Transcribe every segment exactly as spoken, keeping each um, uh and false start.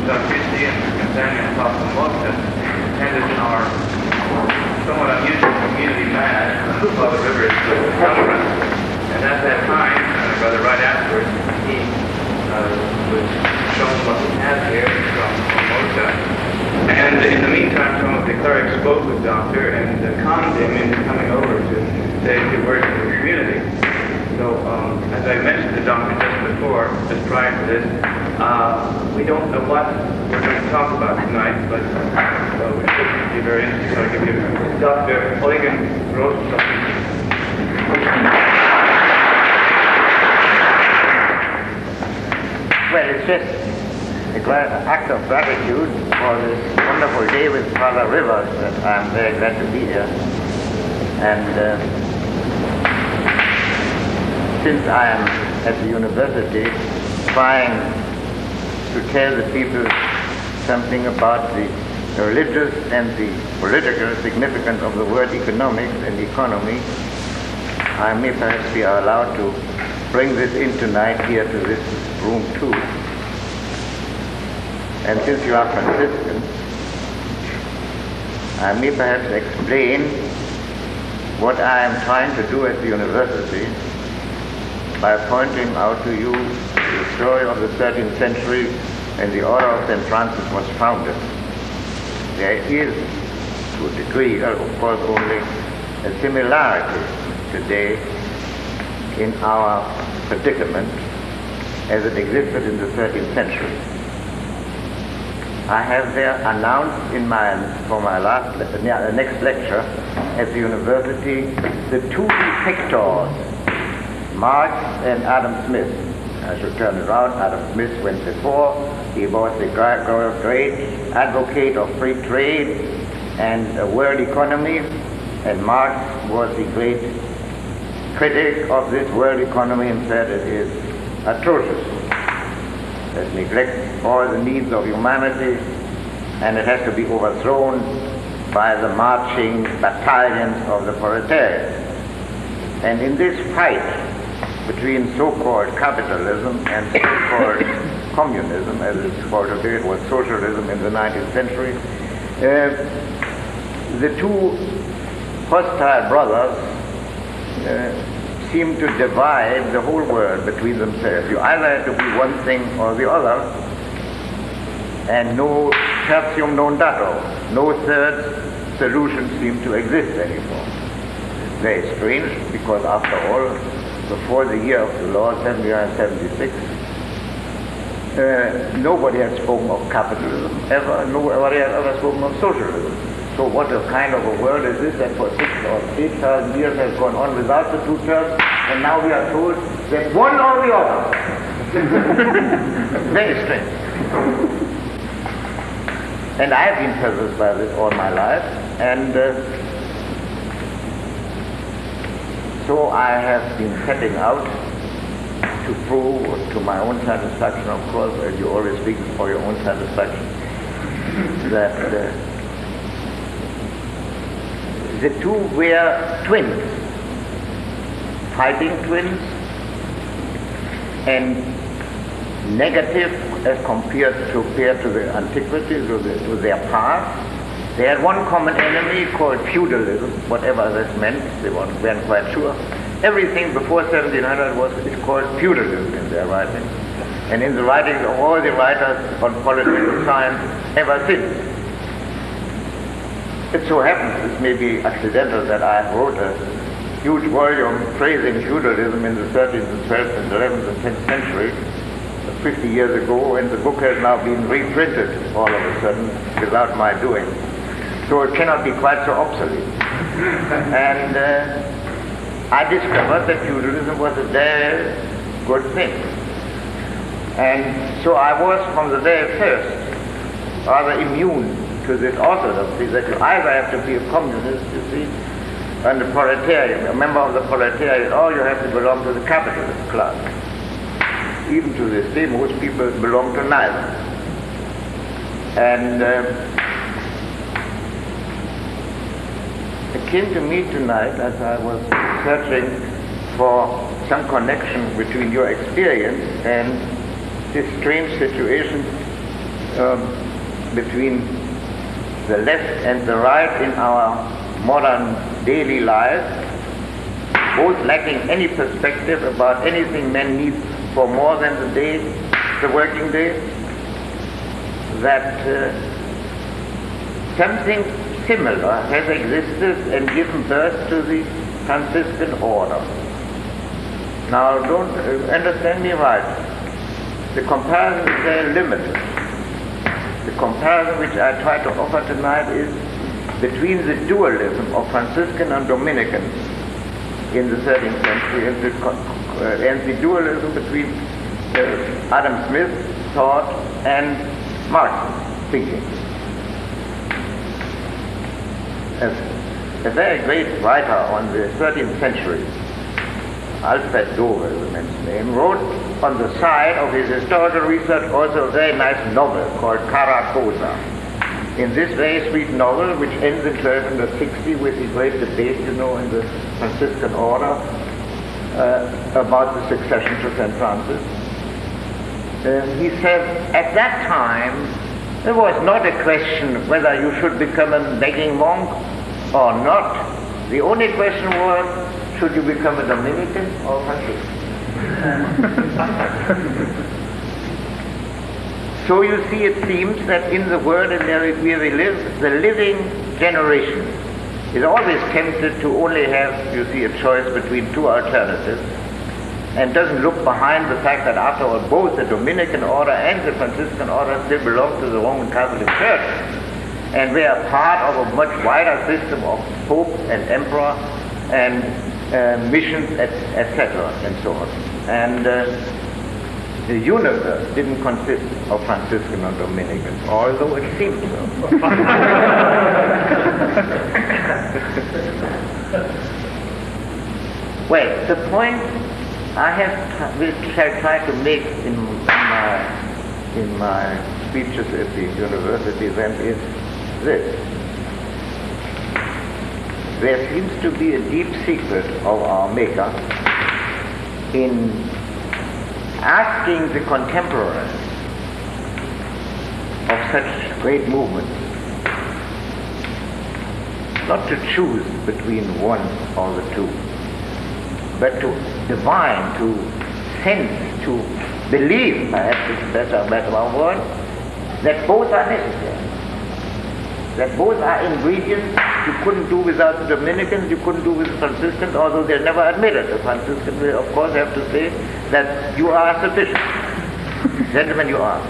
Doctor Christie and his companion Apostle Moshe attended our somewhat unusual community mass on the Father Rivers conference. And at that time, uh, rather right afterwards, he uh, was shown what we have here from Moshe. And in the meantime, some of the clerics spoke with Doctor and uh, calmed him into coming over to say a few words to the community. So, um, as I mentioned to Doctor just before, just prior to this, uh, we don't know what we're going to talk about tonight, but uh, we should be very interested. So I'll give you Doctor Eugen Rosenthal. Well, it's just a great act of gratitude for this wonderful day with Father Rivers that I'm very glad to be here. And uh, since I am at the university trying to tell the people something about the religious and the political significance of the word economics and economy, I may perhaps be allowed to bring this in tonight here to this room too. And since you are Franciscan, I may perhaps explain what I am trying to do at the university by pointing out to you the story of the thirteenth century when the Order of Saint Francis was founded. There is, to a degree, of course, only a similarity today in our predicament as it existed in the thirteenth century. I have there announced in my, for my last, uh, next lecture at the university, the two defectors, Marx and Adam Smith. I should turn it around. Adam Smith went before. He was the great advocate of free trade and a world economy, and Marx was the great critic of this world economy and said it is atrocious. It neglects all the needs of humanity, and it has to be overthrown by the marching battalions of the proletariat. And in this fight between so-called capitalism and so-called communism, as it's called today, it was socialism in the nineteenth century, uh, the two hostile brothers uh, seem to divide the whole world between themselves. You either have to be one thing or the other, and no tertium non datur, no third solution seems to exist anymore. Very strange, because after all, before the year of the Lord, seventy-nine seventy-six, uh, nobody had spoken of capitalism ever, nobody had ever spoken of socialism. So what a kind of a world is this that for six or eight thousand years has gone on without the two terms, and now we are told that one or the other. Very strange. And I have been possessed by this all my life, and uh, so I have been setting out to prove, to my own satisfaction, of course, and you always speak for your own satisfaction, that uh, the two were twins, fighting twins, and negative as compared to, compared to the antiquity, to, the, to their past. They had one common enemy called feudalism, whatever that meant, they weren't, weren't quite sure. Everything before seventeen hundred was it's called feudalism in their writings. And in the writings of all the writers on political science ever since. It so happens, this may be accidental, that I wrote a huge volume praising feudalism in the thirteenth and twelfth and eleventh and tenth century, fifty years ago, and the book has now been reprinted all of a sudden without my doing. So it cannot be quite so obsolete. And uh, I discovered that feudalism was a very good thing. And so I was from the very first rather immune to this orthodoxy that you either have to be a communist, you see, and a proletarian, a member of the proletariat, or you have to belong to the capitalist class. Even to this day, most people belong to neither. And uh, it came to me tonight as I was searching for some connection between your experience and this strange situation um, between the left and the right in our modern daily life, both lacking any perspective about anything man needs for more than the day, the working day, that uh, something similar has existed and given birth to the Franciscan order. Now, don't uh, understand me right. The comparison is very limited. The comparison which I try to offer tonight is between the dualism of Franciscan and Dominican in the thirteenth century and the, uh, and the dualism between uh, Adam Smith's thought and Marx's thinking. As a very great writer on the thirteenth century, Alfred Dover, the man's name, wrote on the side of his historical research also a very nice novel called Cara Cosa. In this very sweet novel, which ends in twelve sixty with the great debate, you know, in the Franciscan order uh, about the succession to Saint Francis, uh, he said, at that time, there was not a question whether you should become a begging monk or not. The only question was, should you become a Dominican or Franciscan? So you see, it seems that in the world in where we live, the living generation is always tempted to only have, you see, a choice between two alternatives, and doesn't look behind the fact that after all, both the Dominican order and the Franciscan order still belong to the Roman Catholic Church, and we are part of a much wider system of pope and emperor and uh, missions, et cetera, and so on. And uh, the universe didn't consist of Franciscan or Dominicans, although it seemed so. Well, the point I have, which I try to make in, in my in my speeches at the university then is this: there seems to be a deep secret of our Maker in asking the contemporaries of such great movements not to choose between one or the two, but to divine, to sense, to believe, perhaps it's a better, better word, that both are necessary. That both are ingredients you couldn't do without the Dominicans, you couldn't do with the Franciscans, although they'll never admit it. The Franciscans will, of course, have to say that you are sufficient. Gentlemen, you are.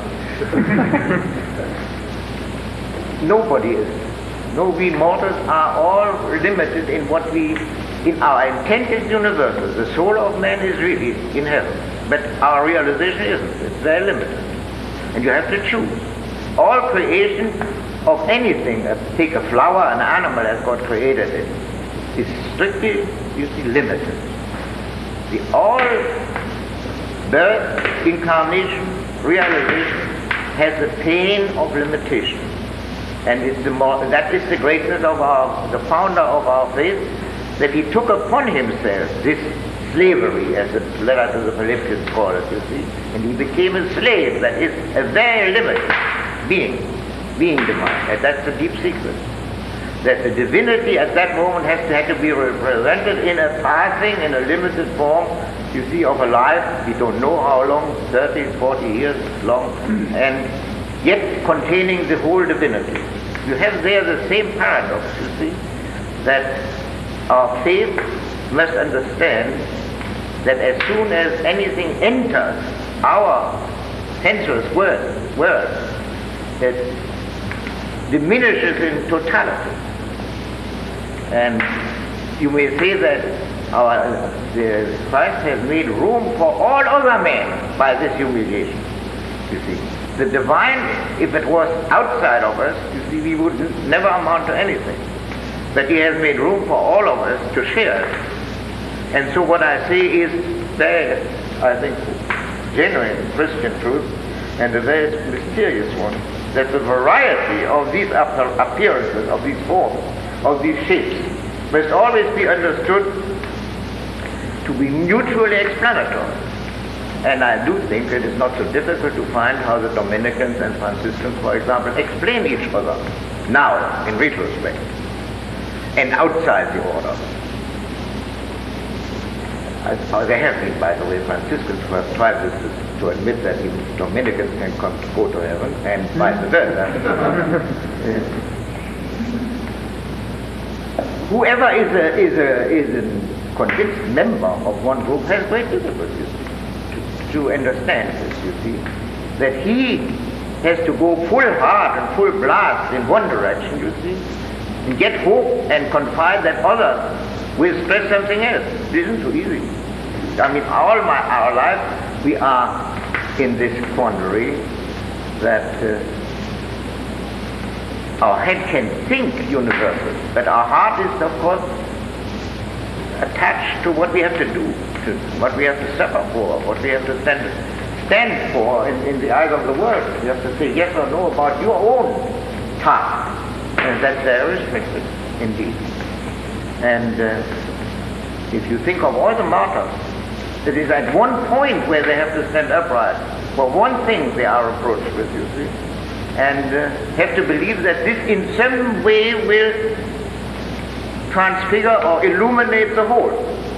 Nobody is. No, we mortals are all limited in what we, in our intent is universal. The soul of man is really in heaven, but our realization isn't. It's very limited. And you have to choose. All creation of anything, uh, take a flower, an animal as God created it, is strictly, you see, limited. The all birth, incarnation, realization has the pain of limitation. And it's the more, that is the greatness of our, the founder of our faith, that he took upon himself this slavery, as the letter to the Philippians call it, you see, and he became a slave that is a very limited being, being divine. And that's the deep secret. That the divinity at that moment has to, had to be represented in a passing, in a limited form, you see, of a life, we don't know how long, thirty, forty years long, and yet containing the whole divinity. You have there the same paradox, you see, that our faith must understand that as soon as anything enters our sensuous world, world it diminishes in totality. And you may say that our, the Christ has made room for all other men by this humiliation, you see. The divine, if it was outside of us, you see, we would n- never amount to anything. But he has made room for all of us to share it. And so what I say is very, I think, genuine Christian truth, and a very mysterious one, that the variety of these appearances, of these forms, of these shapes, must always be understood to be mutually explanatory. And I do think it is not so difficult to find how the Dominicans and Franciscans, for example, explain each other now, in retrospect, and outside the order. Uh, there have been, by the way, Franciscans who have tried this to, to admit that even Dominicans can come to go to heaven, and vice versa. Whoever is a, is a, is a convinced member of one group has great difficulties to, to understand this, you see. That he has to go full heart and full blast in one direction, you see, and get hope and confide that others will stress something else. It isn't so easy. I mean, all my, our life, we are in this quandary that uh, our head can think universal, but our heart is, of course, attached to what we have to do, to what we have to suffer for, what we have to stand, stand for in, in the eyes of the world. You have to say yes or no about your own task, and that's very restricted, indeed. And uh, if you think of all the martyrs, it is at one point where they have to stand upright. For one thing they are approached with, you see, and uh, have to believe that this in some way will transfigure or illuminate the whole.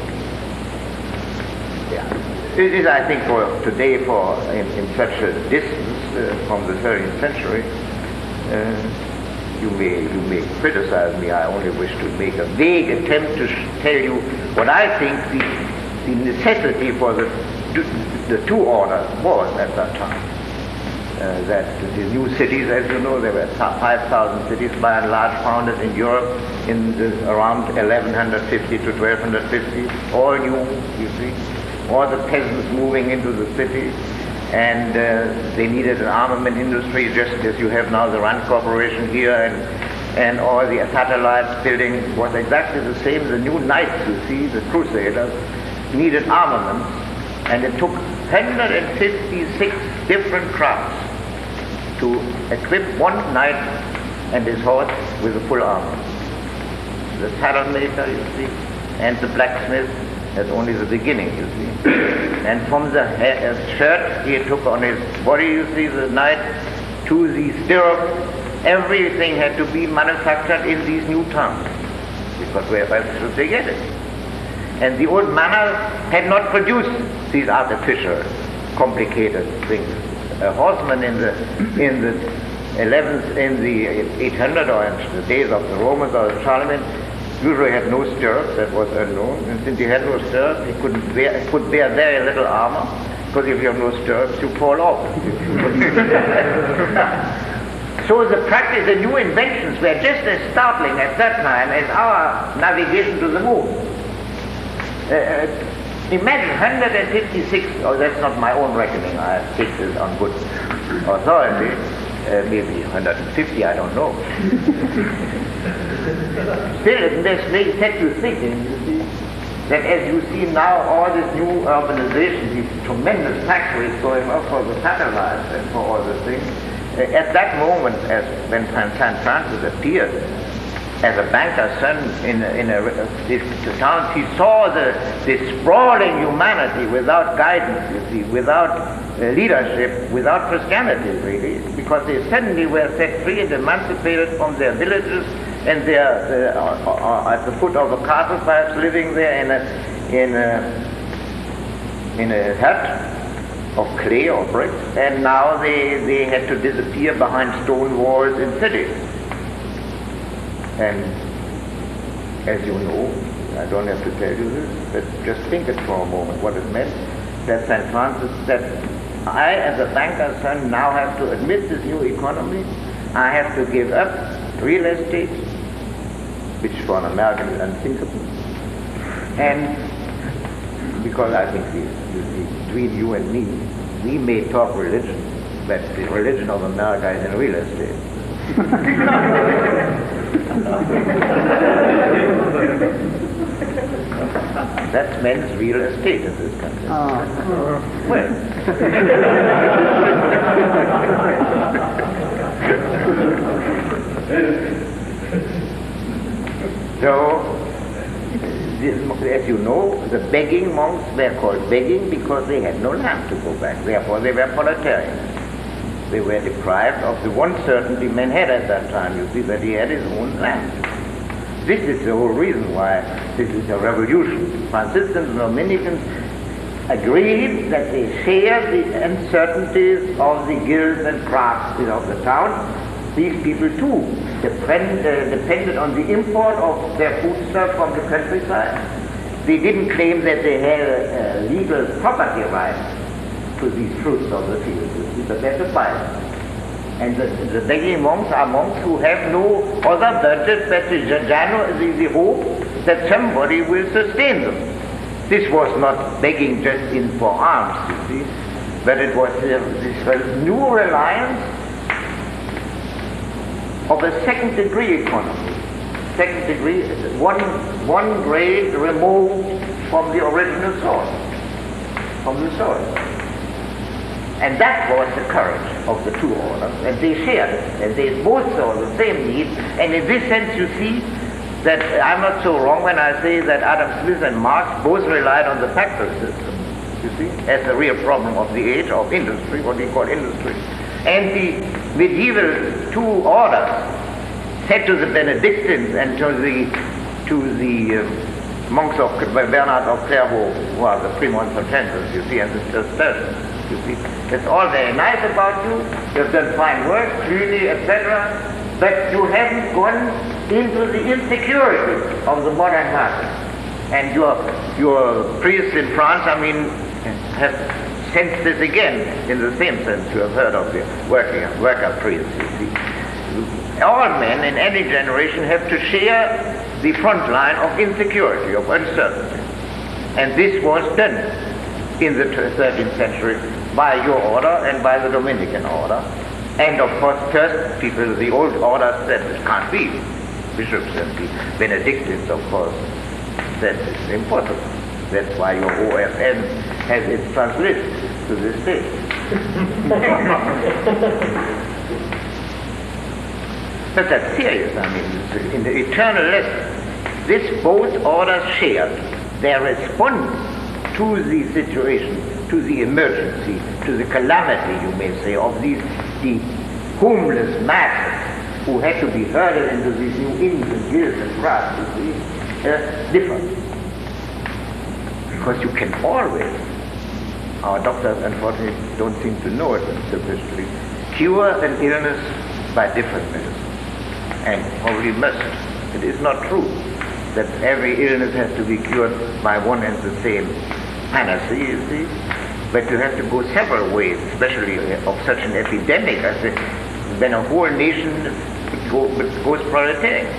Yeah. It is, I think, for today, for in, in such a distance uh, from the thirteenth century, uh, you may you may criticize me. I only wish to make a vague attempt to sh- tell you what I think the, the necessity for the the two orders was at that time. Uh, that the new cities, as you know, there were five thousand cities by and large founded in Europe in the, around eleven fifty to twelve fifty, all new, you see, all the peasants moving into the cities, and uh, they needed an armament industry just as you have now the Rand Corporation here, and, and all the satellites building was exactly the same. The new knights, you see, the crusaders, needed armaments, and it took one hundred fifty-six different crafts to equip one knight and his horse with a full armor. The saddle maker, you see, and the blacksmith, that's only the beginning, you see. And from the ha- uh, shirt he took on his body, you see, the knight, to the stirrup, everything had to be manufactured in these new towns, because where else should they get it? And the old manor had not produced these artificial, complicated things. A horseman in the in the eleventh, in the eight hundred, or in the days of the Romans or Charlemagne, usually had no stirrups. That was unknown. And since he had no stirrups, he couldn't bear, could bear very little armor, because if you have no stirrups, you fall off. So the practice, the new inventions were just as startling at that time as our navigation to the moon. Uh, Imagine one hundred fifty-six, oh, that's not my own reckoning, I take this on good authority, uh, maybe one hundred fifty, I don't know. Still, it may set you thinking, you see, that as you see now all this new urbanization, these tremendous factories going up for the satellites and for all the things, uh, at that moment, as when Saint Francis appeared, as a banker's son in a, in a, a town, he saw the, the sprawling humanity without guidance, you see, without uh, leadership, without Christianity, really, because they suddenly were set free and emancipated from their villages, and they are uh, uh, at the foot of a castle, perhaps living there in a in a in a hut of clay or bricks, and now they they had to disappear behind stone walls in cities. And as you know, I don't have to tell you this, but just think it for a moment, what it meant that Saint Francis, that I as a banker's son now have to admit this new economy. I have to give up real estate, which for an American is unthinkable. And because I think we, you see, between you and me, we may talk religion, but the religion of America is in real estate. That's men's real estate in this country. Oh. Well. So, as you know, the begging monks were called begging because they had no land to go back. Therefore, they were proletarians. They were deprived of the one certainty man had at that time, you see, that he had his own land. This is the whole reason why this is a revolution. Franciscans and Dominicans agreed that they share the uncertainties of the guilds and crafts of the town. These people too depend, uh, depended on the import of their foodstuff from the countryside. They didn't claim that they had a, a legal property right to these fruits of the field, but that's a bias. And the, the begging monks are monks who have no other budget but the, the, the hope that somebody will sustain them. This was not begging just in for alms, you see, but it was uh, this was new reliance of a second degree economy. Second degree, one, one grade removed from the original source, from the source. And that was the courage of the two orders, and they shared it, and they both saw the same need, and in this sense you see that I'm not so wrong when I say that Adam Smith and Marx both relied on the factory system, you see, as the real problem of the age of industry, what we call industry. And the medieval two orders said to the Benedictines and to the to the uh, monks of Bernard of Clairvaux, who are the Premonstratenses, you see, and the Cistercians, you see, it's all very nice about you, you've done fine work, really, et cetera, but you haven't gone into the insecurity of the modern market. And your your priests in France, I mean, have sensed this again in the same sense you have heard of the working worker priests, you see. All men in any generation have to share the front line of insecurity, of uncertainty. And this was done in the thirteenth century by your order and by the Dominican order. And of course, first people, the old order said it can't be. Bishops and the Benedictines, of course, said it's impossible. That's why your O F M has its translation to this day. But that's serious, I mean, in the eternal lesson. This both orders shared their response to the situation, to the emergency, to the calamity, you may say, of these the homeless masses who had to be herded into these new inns and guilds and crafts, you see, uh, different. Because you can always, our doctors unfortunately don't seem to know it sufficiently, cure an illness by different medicines. And probably must. It is not true that every illness has to be cured by one and the same panacea, you see. But you have to go several ways, especially of such an epidemic as this, when a whole nation goes proletarian.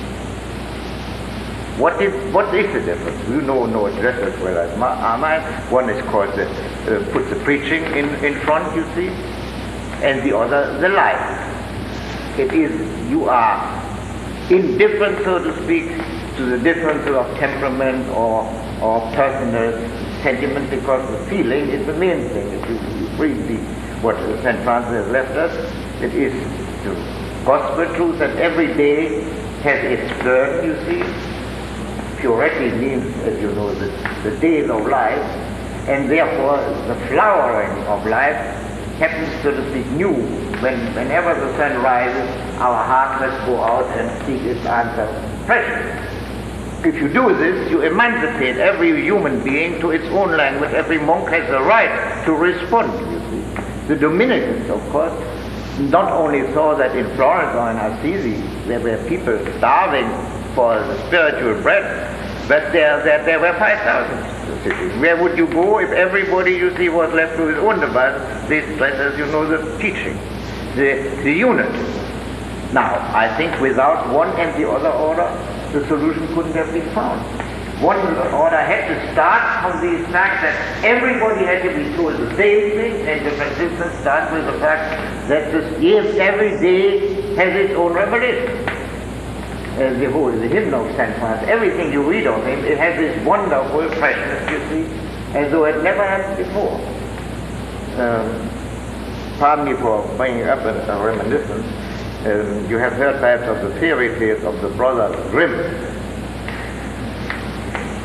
What is what is the difference? You know, know it just as well as mine. One is called the uh, put the preaching in in front, you see, and the other the life. It is you are indifferent, so to speak, to the differences of temperament or or personal sentiment, because the feeling is the main thing. If you, you read the, what Saint Francis has left us, it is the gospel truth that every day has its burden, you see. Purity means, as you know, the, the days of life, and therefore the flowering of life happens, so to speak, new. When, whenever the sun rises, our heart must go out and seek its answer freshly. If you do this, you emancipate every human being to its own language. Every monk has the right to respond, you see. The Dominicans, of course, not only saw that in Florence or in Assisi there were people starving for the spiritual bread, but there, there, there were five thousand cities. Where would you go if everybody, you see, was left to his own device? They stress, as you know, the teaching, the, the unity. Now, I think without one and the other order, the solution couldn't have been found. One order had to start from the fact that everybody had to be told the same thing, and the Franciscans start with the fact that this, yes, every day has its own revelation. Uh, the whole, the hymn of Saint Francis, everything you read of him, it has this wonderful freshness, you see, as though it never happened before. Um, pardon me for bringing up a, a reminiscence. Um, you have heard perhaps of the fairy tales of the brothers Grimm.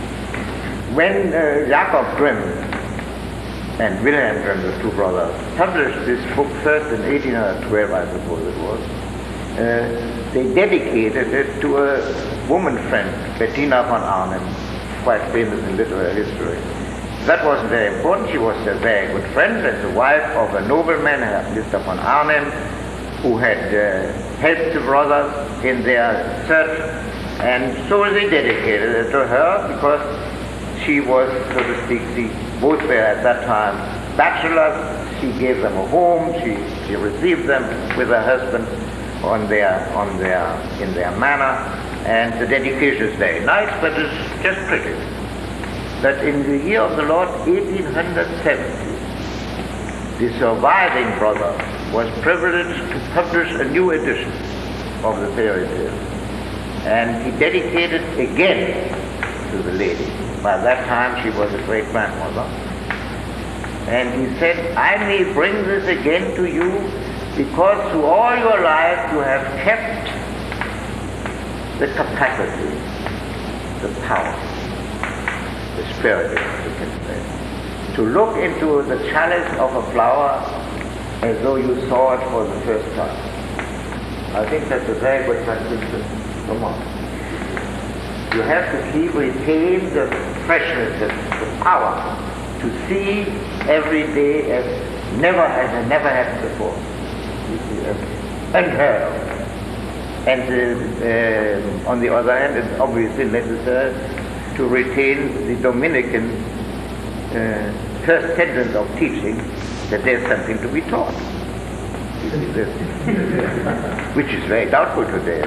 when uh, Jakob Grimm and Wilhelm Grimm, the two brothers, published this book first in eighteen twelve, I suppose it was, uh, they dedicated it to a woman friend, Bettina von Arnim, quite famous in literary history. That wasn't very important. She was a very good friend and the wife of a nobleman, Mister von Arnim, who had uh, helped the brothers in their search, and so they dedicated it to her because she was, so to speak, the, both were at that time bachelors. She gave them a home. She, she received them with her husband on their, on their, in their manor, and the dedication is very nice, but it's just pretty. That in the year of the Lord eighteen seventy, the surviving brother was privileged to publish a new edition of the fairy tale, and he dedicated again to the lady. By that time she was a great grandmother, and he said, I may bring this again to you because through all your life you have kept the capacity, the power, the spirit, you can say, to look into the chalice of a flower as though you saw it for the first time. I think that's a very good translation. Come on. You have to keep, retain the freshness, the, the power to see every day as never as it never happened before. You see, as unheard of. And uh, uh, on the other hand, it's obviously necessary to retain the Dominican uh, first sentence of teaching that there's something to be taught. You see this? Which is very doubtful today.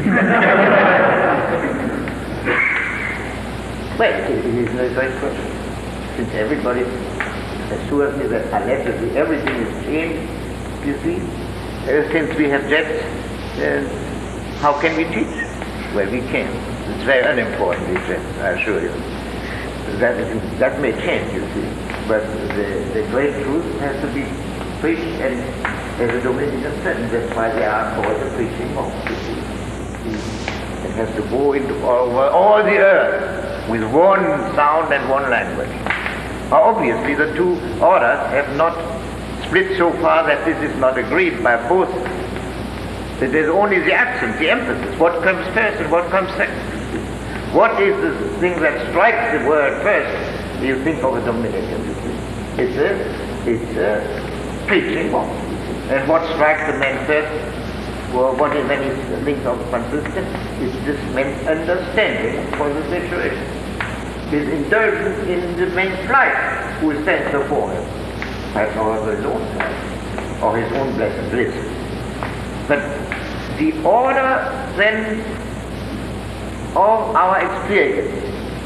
Well, it is a great question. Since everybody assures me that allegedly everything is changed, you see, uh, since we have jets, uh, how can we teach? Well, we can. It's very unimportant, these jets, I assure you. That, is, that may change, you see, but the, the great truth has to be preached, and as a Dominican said, that's why they are called the preaching monks, you see. It has to go into all, all the earth with one sound and one language. Now, obviously, the two orders have not split so far that this is not agreed by both. It is only the accent, the emphasis, what comes first and what comes second. What is the thing that strikes the word first? You think of a Dominican, you see. It's a, it's a preaching monk. And what strikes the man first? Well, what is when he thinks of Franciscan? It's this man's understanding for the situation. His indulgence in the man's life who stands before him. That's however his own life, or his own blessed bliss. But the order then of our experience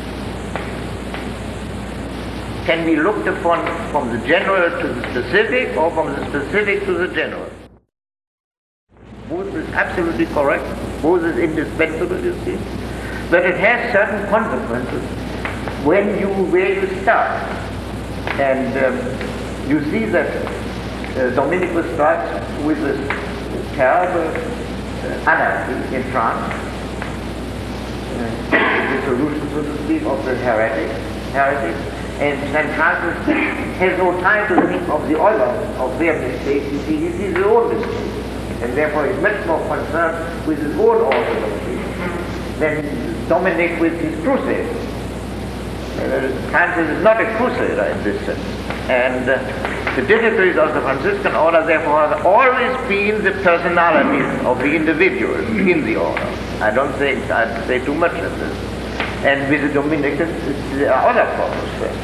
can be looked upon from the general to the specific, or from the specific to the general. Both is absolutely correct, both is indispensable, you see, but it has certain consequences when you, where you start. And um, you see that uh, Dominicus starts with this terrible uh, anarchy in France, uh, the dissolution, so to speak, of the heretic, heretics, and Saint Francis has no time to think of the others, of their mistakes. You see, he sees his own mistakes, and therefore he's much more concerned with his own orthodoxy than Dominic with his crusade. Uh, Francis is not a crusader in this sense, and uh, the difficulties of the Franciscan order therefore have always been the personalities of the individuals in the order. I don't think I'd say too much of this. And with the Dominicans, there are other problems first.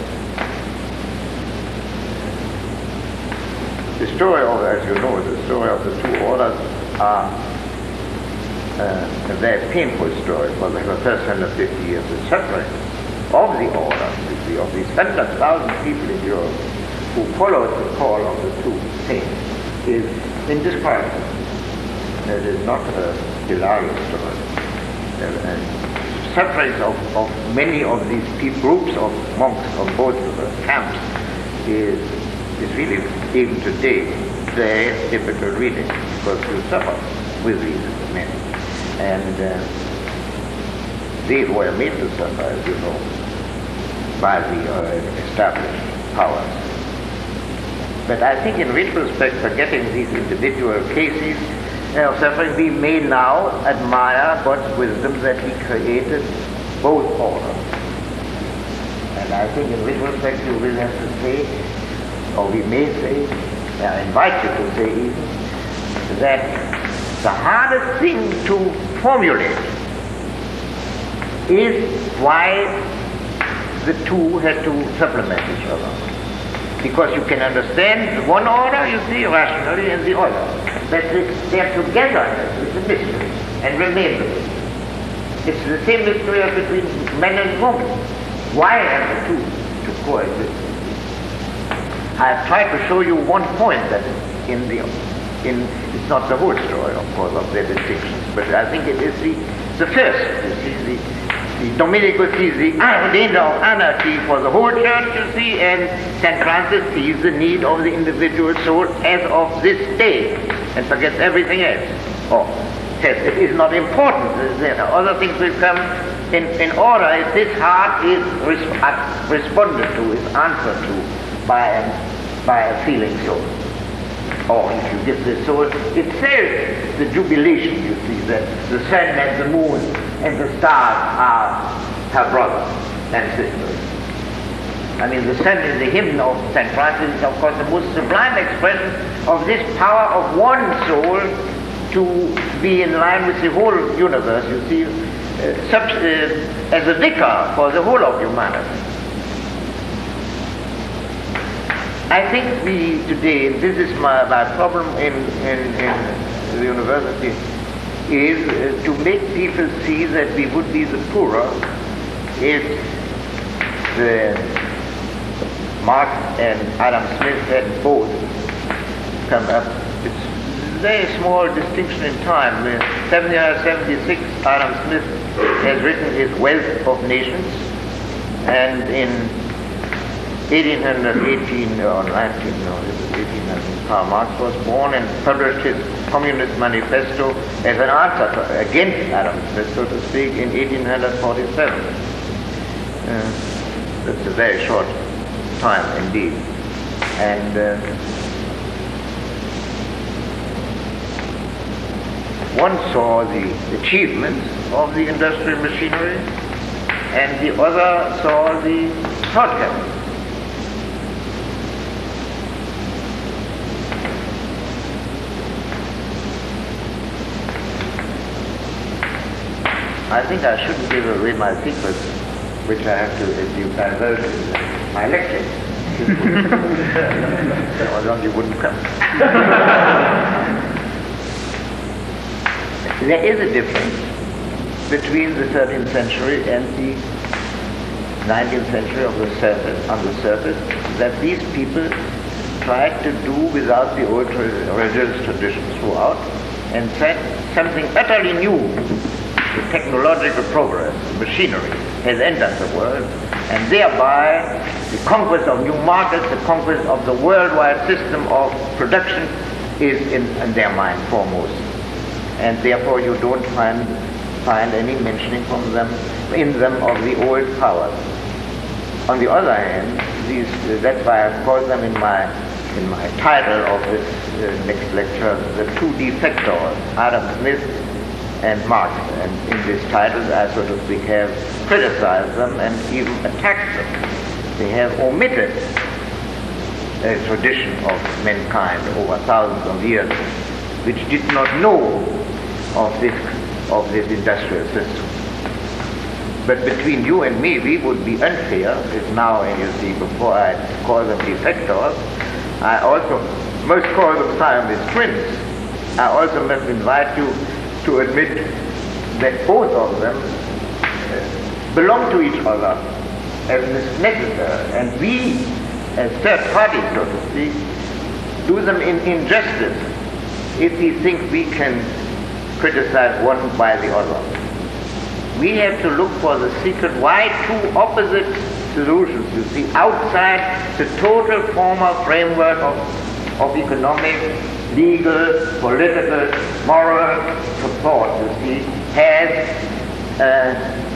The story of, as you know, the story of the two orders are uh, a very painful story for the first one hundred fifty years. The suffering of the order, of these hundred thousand people in Europe who followed the call of the two saints, is indescribable. It is not a hilarious story. Uh, and sufferings of, of many of these people, groups of monks of both uh, camps is, is really, even today, very difficult reading, because you suffer with these men. And uh, they were made to suffer, as you know. by the uh, established powers. But I think in retrospect, forgetting these individual cases of suffering, we may now admire God's wisdom that he created both orders. And I think in retrospect you will have to say, or we may say, I invite you to say even, that the hardest thing to formulate is why the two had to supplement each other. Because you can understand one order, you see, rationally, and the other. But their togetherness is a mystery, and remains a mystery. It's the same mystery as between men and women. Why are the two to coexist? I've tried to show you one point that in the, in, it's not the whole story, of course, of their distinctions, but I think it is the, the first, you see, the, the Dominican sees the danger of anarchy for the whole church, you see, and Saint Francis sees the need of the individual soul as of this day, and forgets everything else. Or says it is not important, there are other things will come in, in order if this heart is res responded to, is answered to by a, by a feeling soul. Or if you give the soul itself the jubilation, you see, that the sun and the moon and the stars are her brothers and sisters. I mean, the sun in the hymn of Saint Francis is, of course, the most sublime expression of this power of one soul to be in line with the whole universe, you see, uh, such, uh, as a vicar for the whole of humanity. I think we today, and this is my, my problem in, in, in the university, is uh, to make people see that we would be the poorer if the Marx and Adam Smith had both come up. It's a very small distinction in time. In seventeen seventy-six, Adam Smith has written his Wealth of Nations, and in eighteen eighteen or nineteen, no, it was eighteen hundred, Karl Marx was born and published his Communist Manifesto as an answer to, against Adam Smith, so to speak, in eighteen forty-seven. Uh, that's a very short time indeed. And uh, one saw the achievements of the industrial machinery, and the other saw the shortcomings. I think I shouldn't give away my secrets, which I have to, if you divulge in my lecture. Otherwise you wouldn't come. There is a difference between the thirteenth century and the nineteenth century of the surface, on the surface, that these people tried to do without the old religious traditions throughout, and said something utterly new. The technological progress, machinery, has entered the world, and thereby the conquest of new markets, the conquest of the worldwide system of production is in, in their mind foremost. And therefore you don't find, find any mentioning from them, in them of the old powers. On the other hand, these, uh, that's why I call them in my, in my title of this uh, next lecture, the two defectors, Adam Smith and Marx, and in this title I, so to speak, have criticized them and even attacked them. They have omitted a tradition of mankind over thousands of years which did not know of this, of this industrial system. But between you and me, we would be unfair if now, and you see, before I call them defectors, I also must call them Siamese twins. I also must invite you to admit that both of them uh, belong to each other as necessary, and we, as third parties, so to speak, do them in injustice if we think we can criticize one by the other. We have to look for the secret why two opposite solutions, you see, outside the total former framework of, of economic, legal, political, moral support, you see, has uh,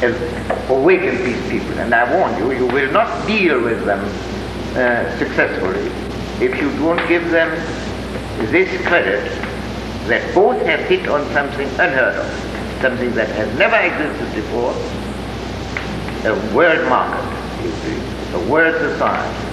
uh, awaken these people. And I warn you, you will not deal with them uh, successfully if you don't give them this credit that both have hit on something unheard of, something that has never existed before, a world market, you see, a world society.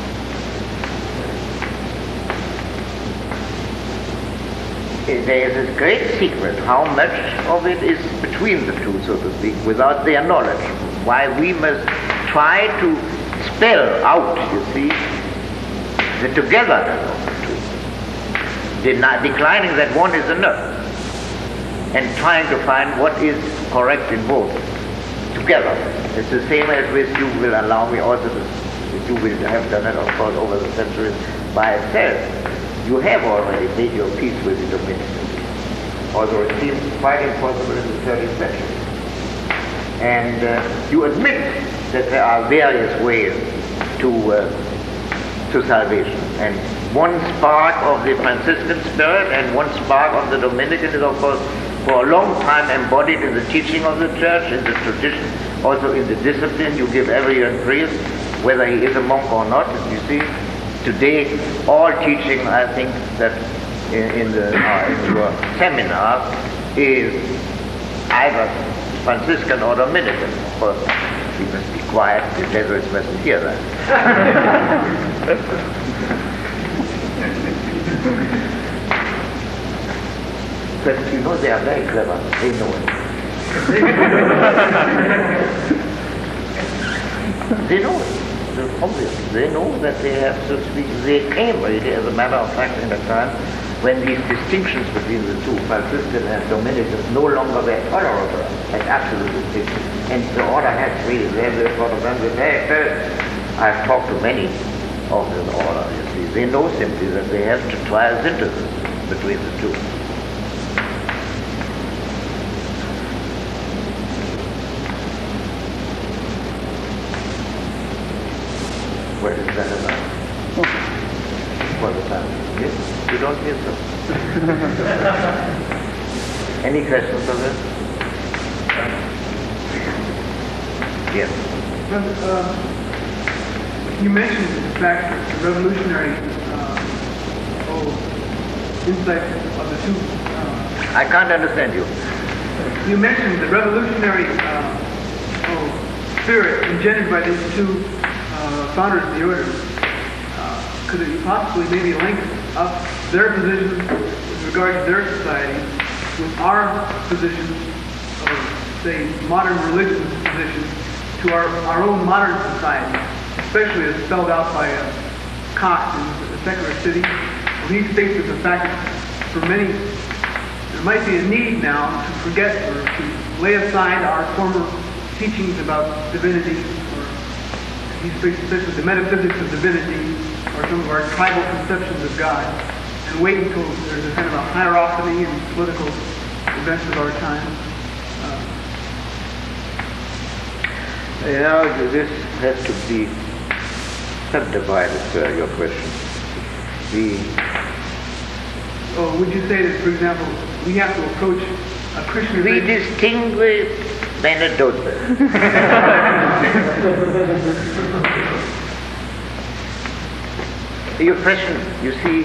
There is this great secret, how much of it is between the two, so to speak, without their knowledge. Why we must try to spell out, you see, the togetherness of the two. Deni- declining that one is enough, and trying to find what is correct in both together. It's the same as with you will allow me also to, you will have done it, of course, over the centuries by itself. You have already made your peace with the Dominicans, although it seems quite impossible in the thirteenth century. And uh, you admit that there are various ways to uh, to salvation. And one spark of the Franciscan spirit and one spark of the Dominican is, of course, for a long time embodied in the teaching of the church, in the tradition, also in the discipline. You give every young priest, whether he is a monk or not, you see. Today, all teaching, I think, that in, in, the, uh, in your seminars is either Franciscan or Dominican. Of course, we must be quiet, the Jesuits mustn't hear that. But you know, they are very clever, they know it. They know it. Obvious. They know that they have to speak. They came really, as a matter of fact, in a time when these distinctions between the two, Franciscan and Dominican, no longer were tolerable as absolute distinctions. And the order has really, they have this sort of very I've talked to many of this order, you see. They know simply that they have to try a synthesis between the two. What is that about? For the family. Yes? You don't hear so. Any questions on this? Yes. Well, uh, you mentioned the fact that the revolutionary uh, oh, insight of the two. Uh, I can't understand you. you mentioned the revolutionary uh, oh, spirit engendered by these two Uh, founders of the order. Uh, could it possibly maybe link up their position with regard to their society with our position, or say modern religious position, to our, our own modern society, especially as spelled out by uh, Cox in The Secular City, where he states that the fact that for many there might be a need now to forget or to lay aside our former teachings about divinity. He speaks especially the metaphysics of divinity, or some of our tribal conceptions of God, and wait until there's a kind of a hierarchy in political events of our time. Uh, you know, this has to be subdivided, sir, your question. The oh, would you say that, for example, we have to approach a Christian we religion? distinguish Benedetto. Your question, you see,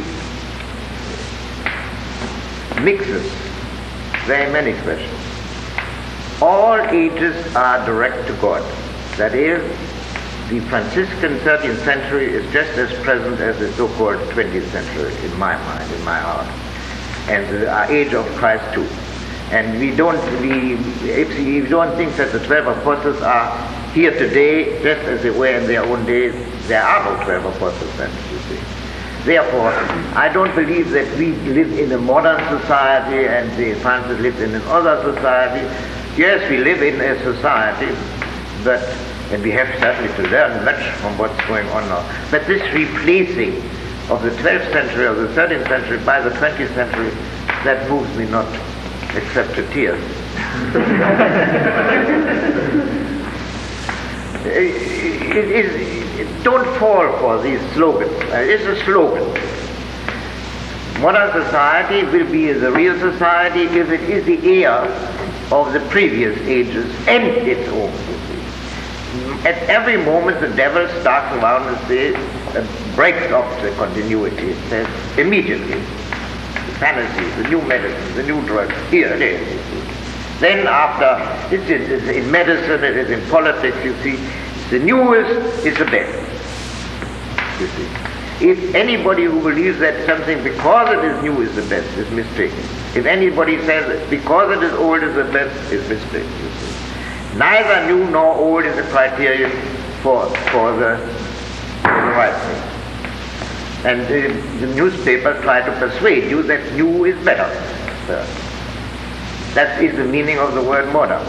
mixes very many questions. All ages are direct to God. That is, the Franciscan thirteenth century is just as present as the so-called twentieth century in my mind, in my heart, and the age of Christ too. And we don't, we, if you don't think that the twelve apostles are here today, just as they were in their own days, there are no twelve apostles then, you see. Therefore, I don't believe that we live in a modern society and the Francis lives in another society. Yes, we live in a society, but, and we have certainly to learn much from what's going on now. But this replacing of the twelfth century or the thirteenth century by the twentieth century, that moves me not except to tears. it is, it, don't fall for these slogans. Uh, it's a slogan. Modern society will be the real society if it is the heir of the previous ages and its own. At every moment the devil starts around and says, uh, breaks off the continuity. It says immediately, the fantasy, the new medicine, the new drug, here it is. Then after, it is in medicine, it is in politics, you see, the newest is the best, you see. If anybody who believes that something because it is new is the best is mistaken. If anybody says that because it is old is the best, is mistaken. You see. Neither new nor old is a criterion for for the, for the right thing. And uh, the newspapers try to persuade you that new is better. So, that is the meaning of the word modern.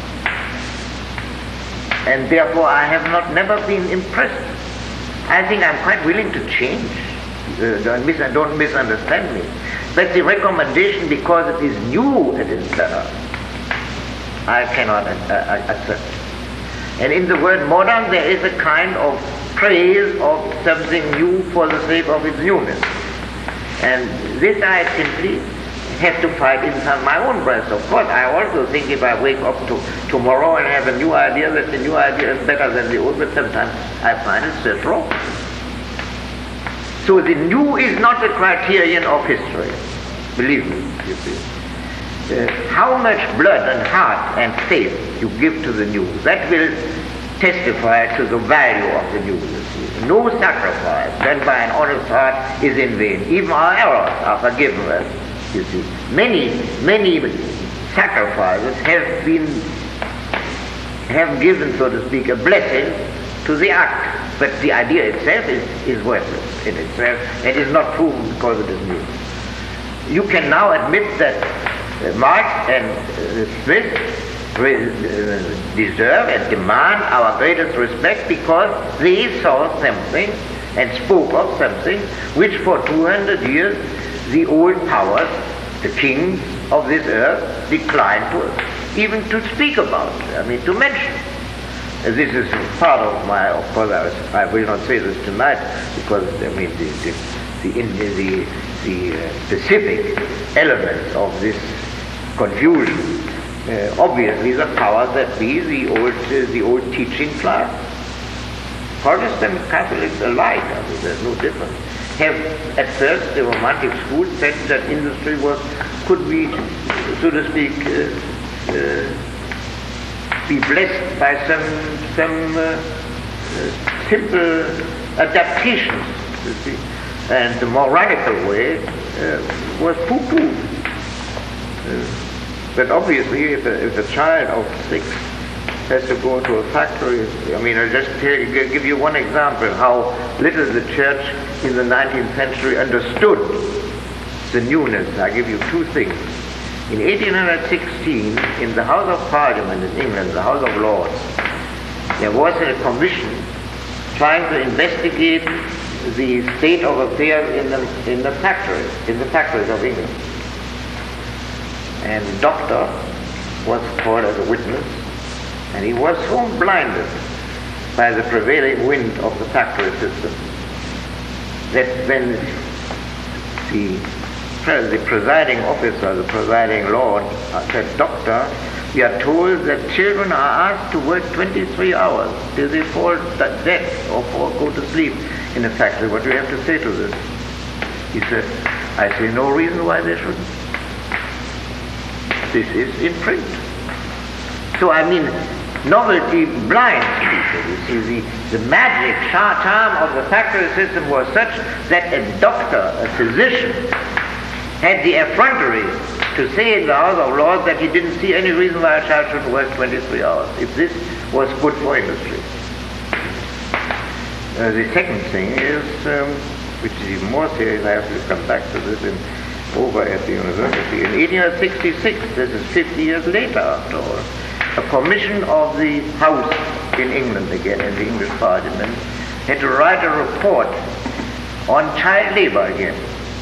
And therefore I have not never been impressed. I think I'm quite willing to change. Uh, don't, mis- don't misunderstand me. But the recommendation, because it is new, it is better, I cannot uh, uh, accept. And in the word modern, there is a kind of praise of something new for the sake of its newness. And this I simply have to fight inside my own breast. Of course, I also think if I wake up to tomorrow and have a new idea, that the new idea is better than the old, but sometimes I find it just wrong. So the new is not a criterion of history, believe me, you see. Uh, how much blood and heart and faith you give to the new, that will testify to the value of the new, you see. No sacrifice done by an honest heart is in vain. Even our errors are forgiven us. You see, many, many sacrifices have been, have given, so to speak, a blessing to the act, but the idea itself is, is worthless in itself, and is not proven because it is new. You can now admit that uh, Marx and uh, Smith re- uh, deserve and demand our greatest respect because they saw something and spoke of something which for two hundred years the old powers, the kings of this earth, declined to us, even to speak about, I mean to mention. Uh, this is part of my, of course I, was, I will not say this tonight, because I mean the, the, the, in, the, the uh, specific elements of this confusion, uh, obviously the powers that be, the old, uh, the old teaching class, Protestant Catholics alike, I mean there's no difference, have at first the Romantic school said that industry was could be, so to speak, uh, uh, be blessed by some some uh, uh, simple adaptations, you see, and the more radical way uh, was poo-pooed. Uh, but obviously, if a, if a child of six has to go to a factory. I mean, I'll just tell you, give you one example how little the church in the nineteenth century understood the newness. I give you two things. In eighteen sixteen, in the House of Parliament in England, the House of Lords, there was a commission trying to investigate the state of affairs in the in the factories, in the factories of England. And the doctor was called as a witness. And he was so blinded by the prevailing wind of the factory system that when the, the presiding officer, the presiding lord, said, "Doctor, we are told that children are asked to work twenty-three hours till they fall dead or fall, go to sleep in a factory. What do you have to say to this?" He said, "I see no reason why they shouldn't. This is in print." So I mean, novelty blinds people. You see, the, the magic charm of the factory system was such that a doctor, a physician, had the effrontery to say in the House of Lords that he didn't see any reason why a child should work twenty-three hours, if this was good for industry. Uh, the second thing is, um, which is even more serious, I have to come back to this in, over at the university. In eighteen sixty-six, this is fifty years later after all, a commission of the House in England again, in the English Parliament, had to write a report on child labor again.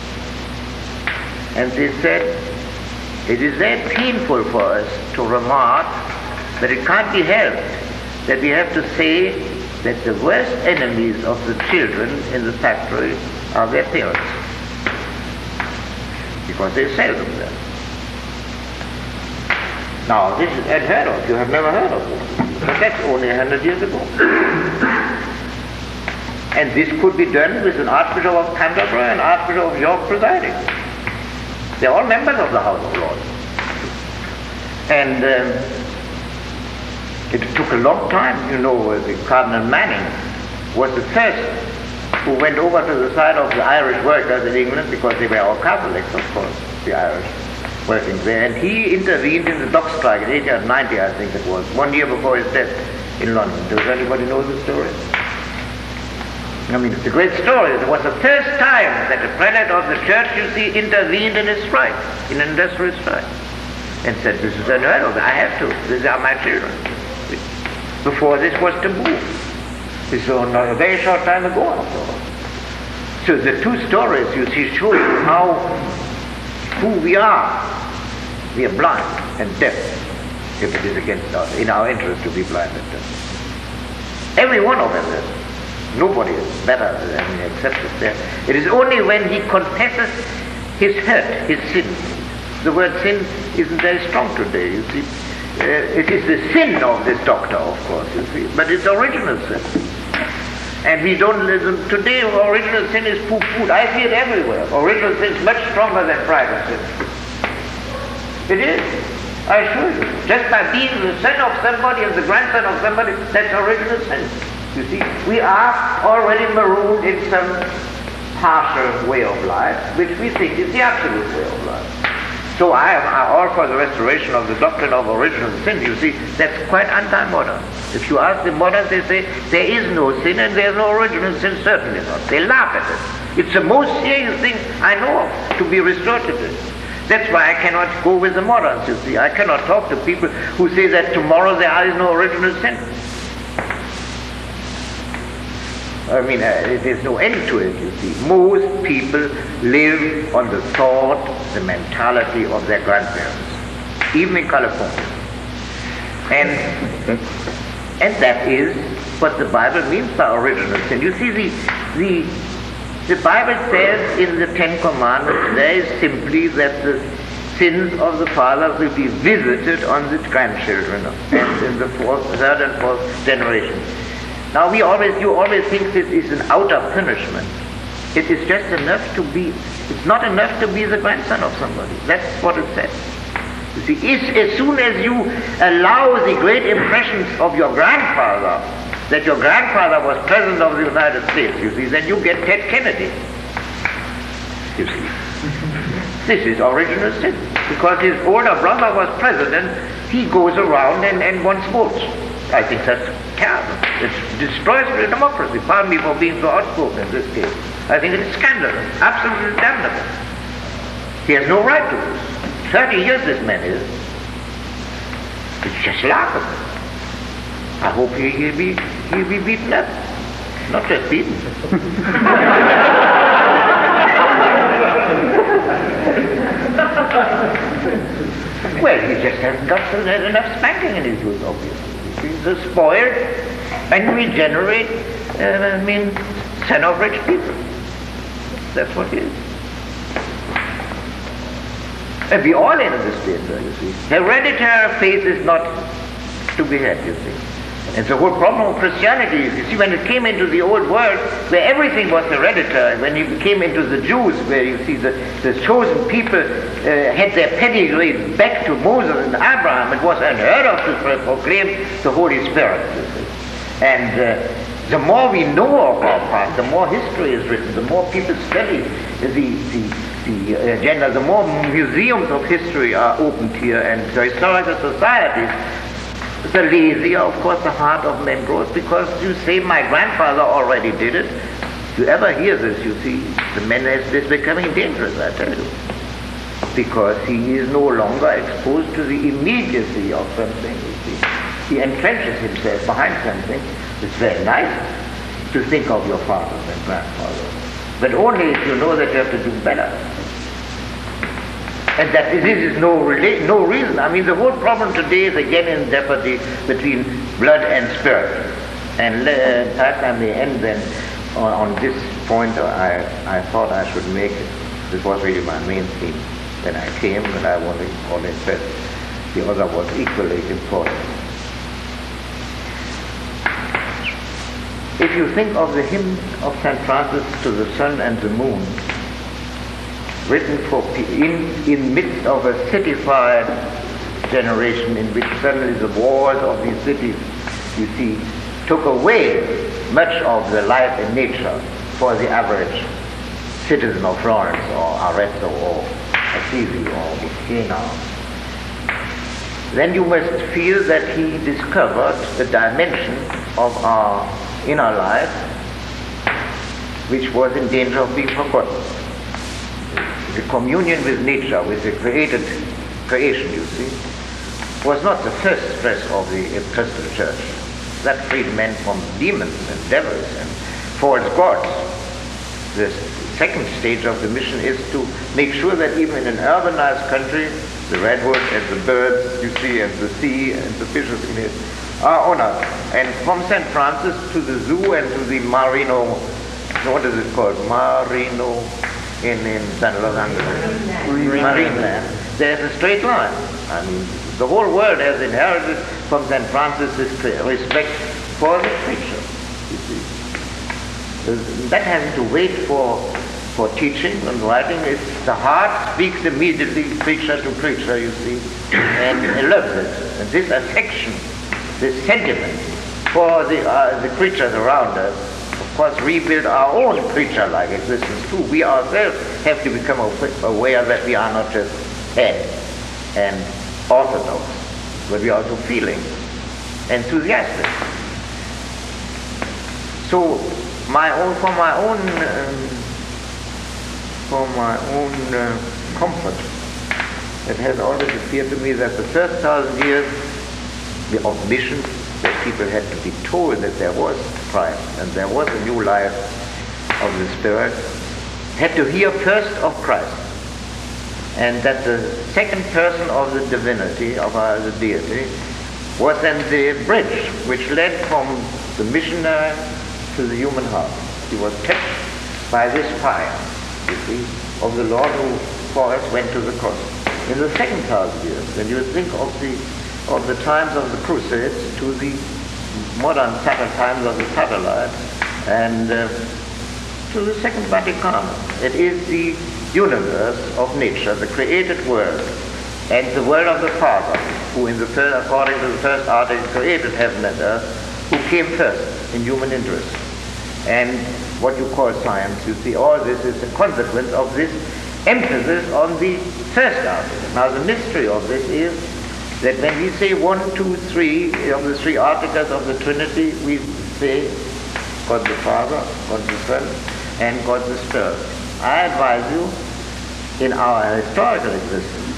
And they said, it is very painful for us to remark that it can't be helped that we have to say that the worst enemies of the children in the factory are their parents, because they sell them there. Now, this is unheard of. You have never heard of it. But that's only a hundred years ago. And this could be done with an Archbishop of Canterbury and Archbishop of York presiding. They're all members of the House of Lords. And um, it took a long time. You know, uh, the Cardinal Manning was the first who went over to the side of the Irish workers in England, because they were all Catholics, of course, the Irish working there. And he intervened in the dock strike in eighteen ninety, I think it was, one year before his death in London. Does anybody know the story? I mean, it's a great story. It was the first time that a prelate of the church, you see, intervened in a strike, in an industrial strike, and said, this is unheard of. I have to. These are my children. Before this was taboo. This was a very short time ago, after all. So the two stories, you see, show you how, who we are. We are blind and deaf, if it is against us, in our interest to be blind and deaf. Every one of us is. Nobody is better than except there. It is only when he confesses his hurt, his sin. The word sin isn't very strong today, you see. Uh, it is the sin of this doctor, of course, you see, but it's original sin. And we don't listen. Today, original sin is poo-pooed. I see it everywhere. Original sin is much stronger than private sin. It is. I assure you. Just by being the son of somebody and the grandson of somebody, that's original sin. You see, we are already marooned in some partial way of life, which we think is the absolute way of life. So I am all for the restoration of the doctrine of original sin. You see, that's quite anti-modern. If you ask the moderns, they say, there is no sin and there is no original sin, certainly not. They laugh at it. It's the most serious thing I know of, to be restored to this. That's why I cannot go with the moderns, you see. I cannot talk to people who say that tomorrow there is no original sin. I mean, uh, there's no end to it, you see. Most people live on the thought, the mentality of their grandparents, even in California. And, and that is what the Bible means by original sin. You see, the, the, the Bible says in the Ten Commandments very simply that the sins of the fathers will be visited on the grandchildren and in the fourth, third and fourth generation. Now we always, you always think this is an outer punishment. It is just enough to be, it's not enough to be the grandson of somebody. That's what it says. You see, if, as soon as you allow the great impressions of your grandfather, that your grandfather was President of the United States, you see, then you get Ted Kennedy. You see. This is original sin. Because his older brother was president, he goes around and, and wants votes. I think that's terrible. It destroys the democracy. Pardon me for being so outspoken in this case. I think it's scandalous, absolutely damnable. He has no right to this. Thirty years this man is. It's just laughable. I hope he, he'll be he'll be beaten up, not just beaten. Well, he just hasn't got enough spanking in his youth, obviously. He's a spoiled and regenerate, uh, I mean, son of rich people. That's what he is. And we all end this danger, you see. Hereditary faith is not to be had, you see. And the whole problem of Christianity is, you see, when it came into the old world, where everything was hereditary, when you came into the Jews, where you see the, the chosen people uh, had their pedigree back to Moses and Abraham, it was unheard of to proclaim the Holy Spirit, you see. And uh, the more we know of our past, the more history is written, the more people study the, the, the agenda, the more museums of history are opened here, and the historical societies, the lazier, of course, the heart of men grows, because you say, my grandfather already did it. If you ever hear this, you see, the man is, is becoming dangerous, I tell you. Because he is no longer exposed to the immediacy of something, you see. He entrenches himself behind something. It's very nice to think of your fathers and grandfathers, but only if you know that you have to do better. And that this is no, rela- no reason. I mean, the whole problem today is again in jeopardy between blood and spirit. And uh, perhaps I may end then on, on this point. I, I thought I should make it. This was really my main theme when I came, but I wanted to call it first. The other was equally important. If you think of the hymn of Saint Francis to the sun and the moon, written for in in midst of a citified generation in which suddenly the walls of these cities, you see, took away much of the life in nature for the average citizen of Florence or Arezzo or Assisi or Siena, then you must feel that he discovered the dimension of our inner life which was in danger of being forgotten. The communion with nature, with the created creation, you see, was not the first stress of the Episcopal Church. That freed men from demons and devils and false gods. The second stage of the mission is to make sure that even in an urbanized country, the redwood and the birds, you see, and the sea and the fishes in it are honored. And from Saint Francis to the zoo and to the Marino, what is it called? Marino in, in San Los Angeles. Marineland. There's a straight line. I mean, the whole world has inherited from Saint Francis this respect for the creature, you see. That hasn't to wait for for teaching and writing. It's the heart speaks immediately, creature to creature, you see, and it loves it. And this affection, this sentiment for the uh, the creatures around us, of course, rebuild our own creature-like existence too. We ourselves have to become aware that we are not just head and orthodox, but we are also feeling, enthusiastic. So, my own, for my own, um, for my own uh, comfort, it has always appeared to me that the first thousand years of mission, that people had to be told that there was Christ and there was a new life of the Spirit, had to hear first of Christ, and that the second person of the divinity, of our the deity, was then the bridge which led from the missionary to the human heart. He was touched by this fire, you see, of the Lord who for us went to the cross. In the second thousand years, when you think of the of the times of the Crusades to the modern times of the satellite, and uh, to the Second Vatican, it is the universe of nature, the created world, and the world of the Father, who in the first, according to the first article, created heaven and earth, who came first in human interest. And what you call science, you see, all this is a consequence of this emphasis on the first article. Now the mystery of this is that when we say one, two, three of the three articles of the Trinity, we say God the Father, God the Son, and God the Spirit. I advise you, in our historical existence,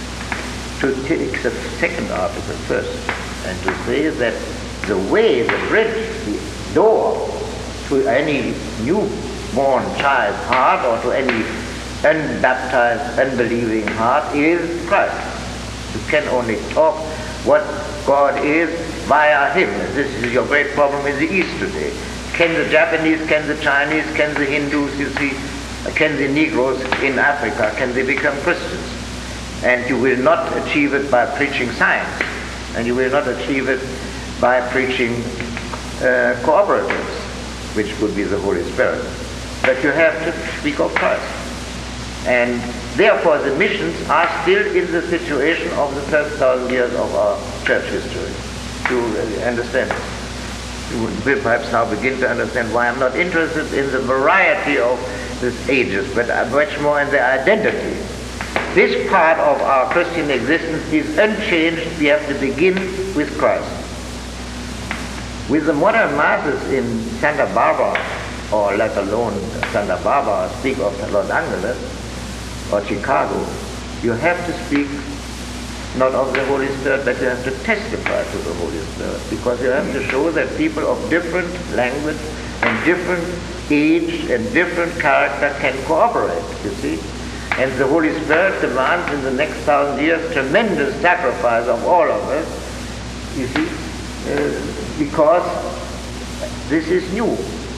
to take the second article first, and to say that the way, the bridge, the door to any newborn child's heart or to any unbaptized, unbelieving heart is Christ. You can only talk what God is via Him. This is your great problem in the East today. Can the Japanese, can the Chinese, can the Hindus, you see, can the Negroes in Africa, can they become Christians? And you will not achieve it by preaching science, and you will not achieve it by preaching uh, cooperatives, which would be the Holy Spirit. But you have to speak of Christ. And therefore the missions are still in the situation of the first thousand years of our church history. To really understand, you will perhaps now begin to understand why I'm not interested in the variety of these ages, but much more in the identity. This part of our Christian existence is unchanged. We have to begin with Christ. With the modern masses in Santa Barbara, or let alone Santa Barbara, speak of Los Angeles or Chicago, you have to speak not of the Holy Spirit, but you have to testify to the Holy Spirit, because you have to show that people of different language and different age and different character can cooperate, you see. And the Holy Spirit demands in the next thousand years tremendous sacrifice of all of us, you see, uh, because this is new.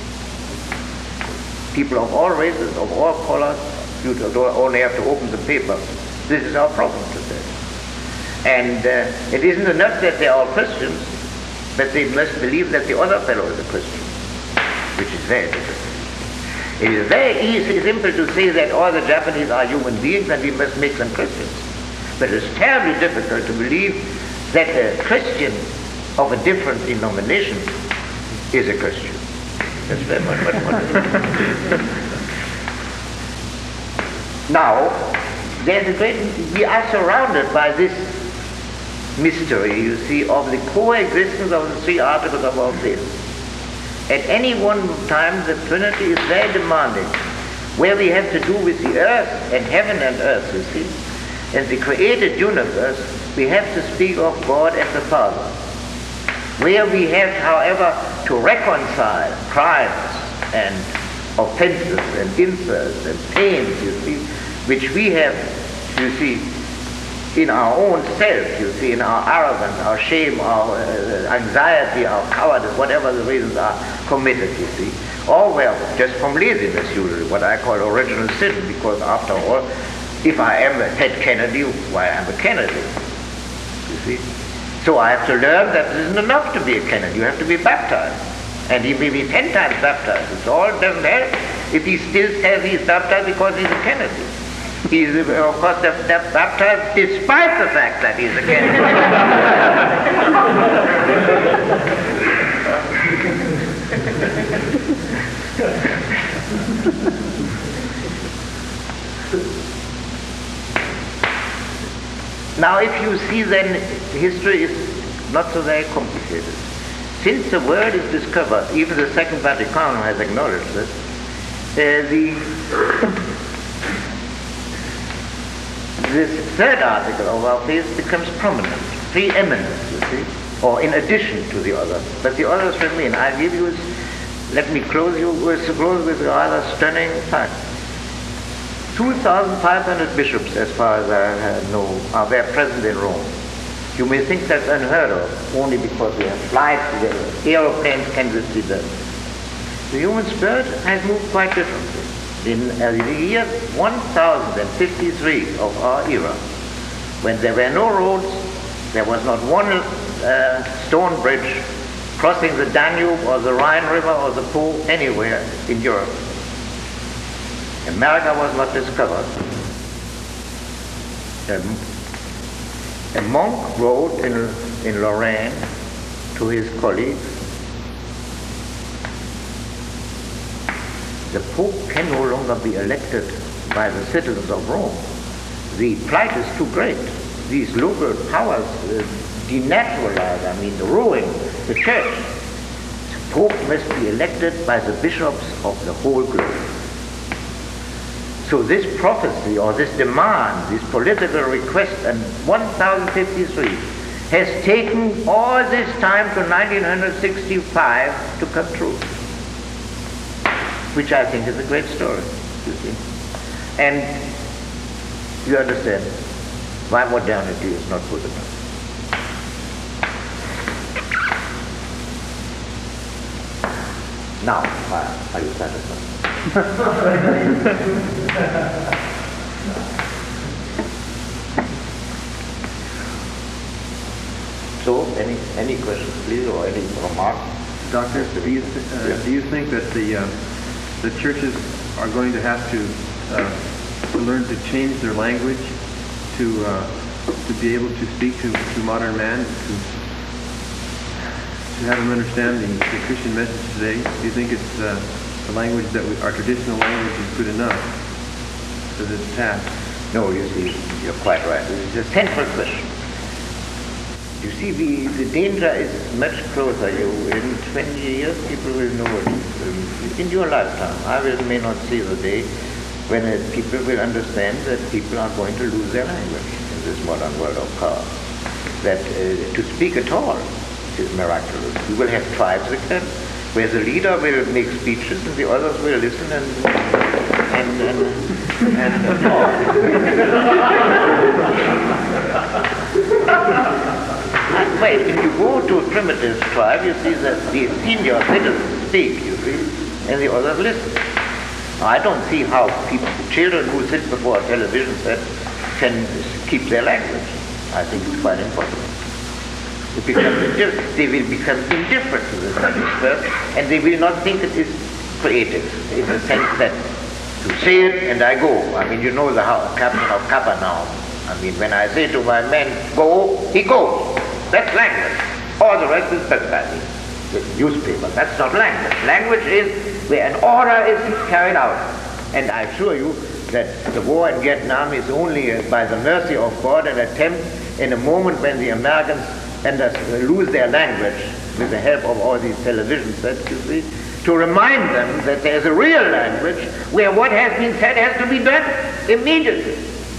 People of all races, of all colors, you don't only have to open the paper. This is our problem today. And uh, it isn't enough that they're all Christians, but they must believe that the other fellow is a Christian, which is very difficult. It is very easy, simple to say that all the Japanese are human beings and we must make them Christians. But it's terribly difficult to believe that a Christian of a different denomination is a Christian. That's very much, much, much. Now, there's a great, we are surrounded by this mystery, you see, of the coexistence of the three articles of our faith. At any one time, the Trinity is very demanding. Where we have to do with the earth and heaven and earth, you see, and the created universe, we have to speak of God as the Father. Where we have, however, to reconcile crimes and offenses and insults and pains, you see, which we have, you see, in our own self, you see, in our arrogance, our shame, our uh, anxiety, our cowardice, whatever the reasons are, committed, you see. Or, well, just from laziness, usually, what I call original sin, because after all, if I am a Ted Kennedy, why, I'm a Kennedy, you see. So I have to learn that it isn't enough to be a Kennedy, you have to be baptized. And he may be ten times baptized. It all doesn't help if he still says he's baptized because he's a Kennedy. He's, of course, baptized despite the fact that he's a Kennedy. Now, if you see, then history is not so very complicated. Since the world is discovered, even the Second Vatican has acknowledged this, uh, the this third article of our faith becomes prominent, preeminent, you see, or in addition to the others. But the others remain. I give you, let me close you with, close with a rather stunning fact. two thousand five hundred bishops, as far as I know, are there present in Rome. You may think that's unheard of, only because we have flights, the aeroplanes can be done. The human spirit has moved quite differently. In uh, the year one thousand fifty-three of our era, when there were no roads, there was not one uh, stone bridge crossing the Danube or the Rhine River or the Po anywhere in Europe. America was not discovered. Um, a monk wrote in, in Lorraine to his colleagues, the Pope can no longer be elected by the citizens of Rome. The plight is too great. These local powers uh, denaturalize, I mean, ruin the church. The Pope must be elected by the bishops of the whole globe. So this prophecy, or this demand, this political request in one thousand fifty-three has taken all this time to nineteen sixty-five to come true, which I think is a great story, you see. And you understand why modernity is not good enough. Now, are you satisfied? So, any any questions, please, or any remarks? Doctor, do you th- uh, Yeah. do you think that the uh, the churches are going to have to uh, to learn to change their language to uh, to be able to speak to, to modern man, to to have him understand the, the Christian message today? Do you think it's uh, the language that we, our traditional language is good enough for this task? No, you see, you're quite right. It's a central question. You see, the, the danger is much closer. You, in twenty years, people will know it. Um, in your lifetime, I will, may not see the day when uh, people will understand that people are going to lose their language in this modern world of power. That uh, to speak at all is miraculous. You will have tribes again, where the leader will make speeches and the others will listen and and and, and applaud. Wait, if you go to a primitive tribe, you see that the senior citizens speak, you see, and the others listen. Now, I don't see how people, children who sit before a television set can keep their language. I think it's quite impossible. It becomes indif- they will become indifferent to the subject first, and they will not think it is creative, in the sense that to say it and I go. I mean, you know the how, captain of Capernaum. I mean, when I say to my men, go, he goes. That's language. All the rest is backbiting. The newspaper, that's not language. Language is where an order is carried out. And I assure you that the war in Vietnam is only, uh, by the mercy of God, an attempt in a moment when the Americans and us lose their language with the help of all these television sets, you see, to remind them that there's a real language where what has been said has to be done immediately.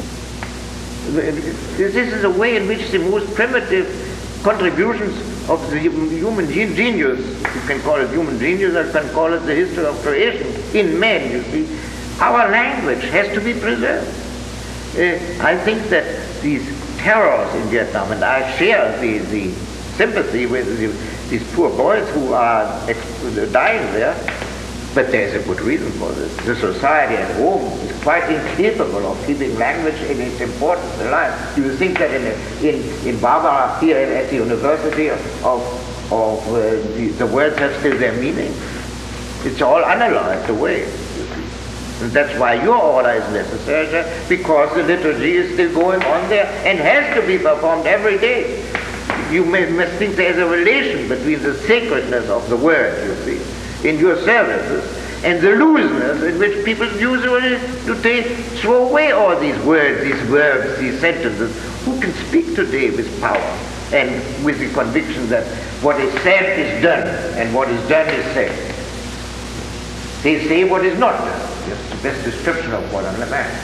This is a way in which the most primitive contributions of the human genius, you can call it human genius, or you can call it the history of creation in man, you see, our language has to be preserved. Uh, I think that these terrors in Vietnam, and I share the, the sympathy with the, these poor boys who are dying there, but there is a good reason for this. The society at home is quite incapable of keeping language in its importance alive. Do you think that in, a, in, in Barbara here at the university of, of uh, the, the words have still their meaning? It's all analyzed away. And that's why your order is necessary, because the liturgy is still going on there and has to be performed every day. You may, must think there's a relation between the sacredness of the word, you see, in your services, and the looseness in which people usually today throw away all these words, these verbs, these sentences. Who can speak today with power and with the conviction that what is said is done and what is done is said? They say what is not done. That's the best description of modern man.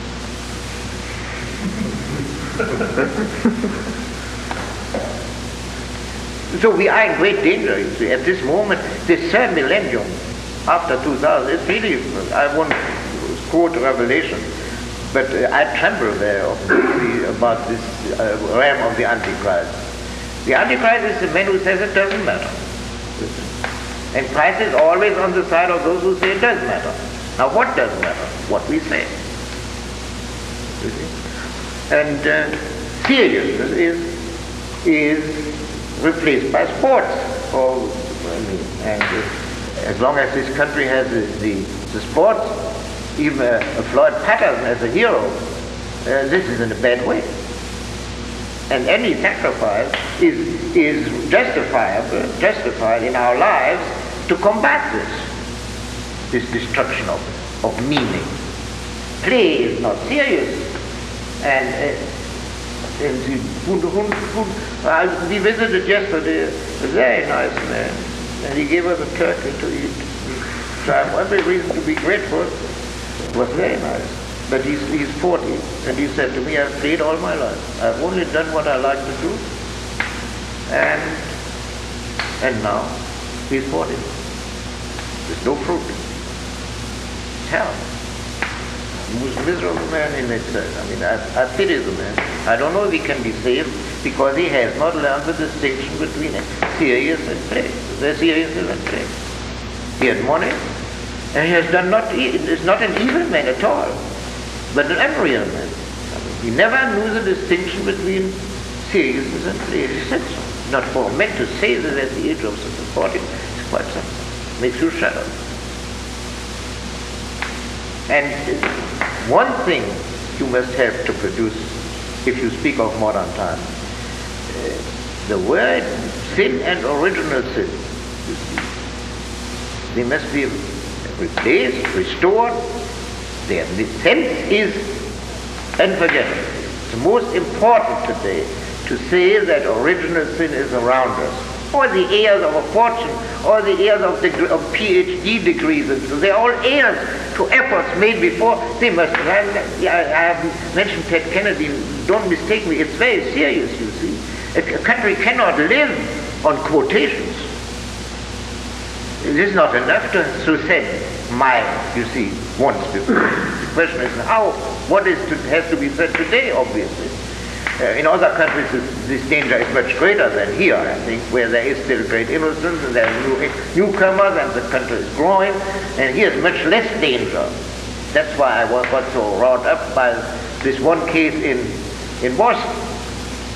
So we are in great danger, you see. At this moment, this third millennium, after two thousand, it's really, I won't quote Revelation, but uh, I tremble there of the, about this uh, realm of the Antichrist. The Antichrist is the man who says it doesn't matter. And Christ is always on the side of those who say it does matter. Now what does matter? What we say. You see? And uh, seriousness is, is replaced by sports. Or, I mean, and uh, as long as this country has the, the, the sports, even uh, Floyd Patterson as a hero, uh, this is in a bad way. And any sacrifice is, is justifiable, justified in our lives to combat this, this destruction of, of meaning. Play is not serious. And, uh, and the, who, who, who, uh, we visited yesterday a very nice man, and he gave us a turkey to eat. So I have every reason to be grateful. It was very nice. But he's, he's forty, and he said to me, I've played all my life. I've only done what I like to do. And and now he's forty. There's no fruit. Hell. The most miserable man in itself. I mean, I, I pity the man. I don't know if he can be saved because he has not learned the distinction between serious and play. There's seriousness and play. He has money, and he has done not, is not an evil man at all, but an unreal man. I mean, he never knew the distinction between seriousness and play. He said so. Not for men to say that at the age of forty is quite something. Makes you shudder. And one thing you must have to produce, if you speak of modern times, uh, the word sin and original sin, you see, they must be replaced, restored. Their sense is unforgettable. It's most important today to say that original sin is around us. Or the heirs of a fortune, or the heirs of, the, of P H D degrees, and so they're all heirs to efforts made before. They must, I, I have mentioned Ted Kennedy, don't mistake me, it's very serious, you see. A, a country cannot live on quotations. It is not enough to, to say, my, you see, once before. The question is how, what is to, has to be said today, obviously. Uh, in other countries, this, this danger is much greater than here, I think, where there is still great innocence, and there are new, newcomers, and the country is growing, and here is much less danger. That's why I was, got so wrought up by this one case in, in Boston,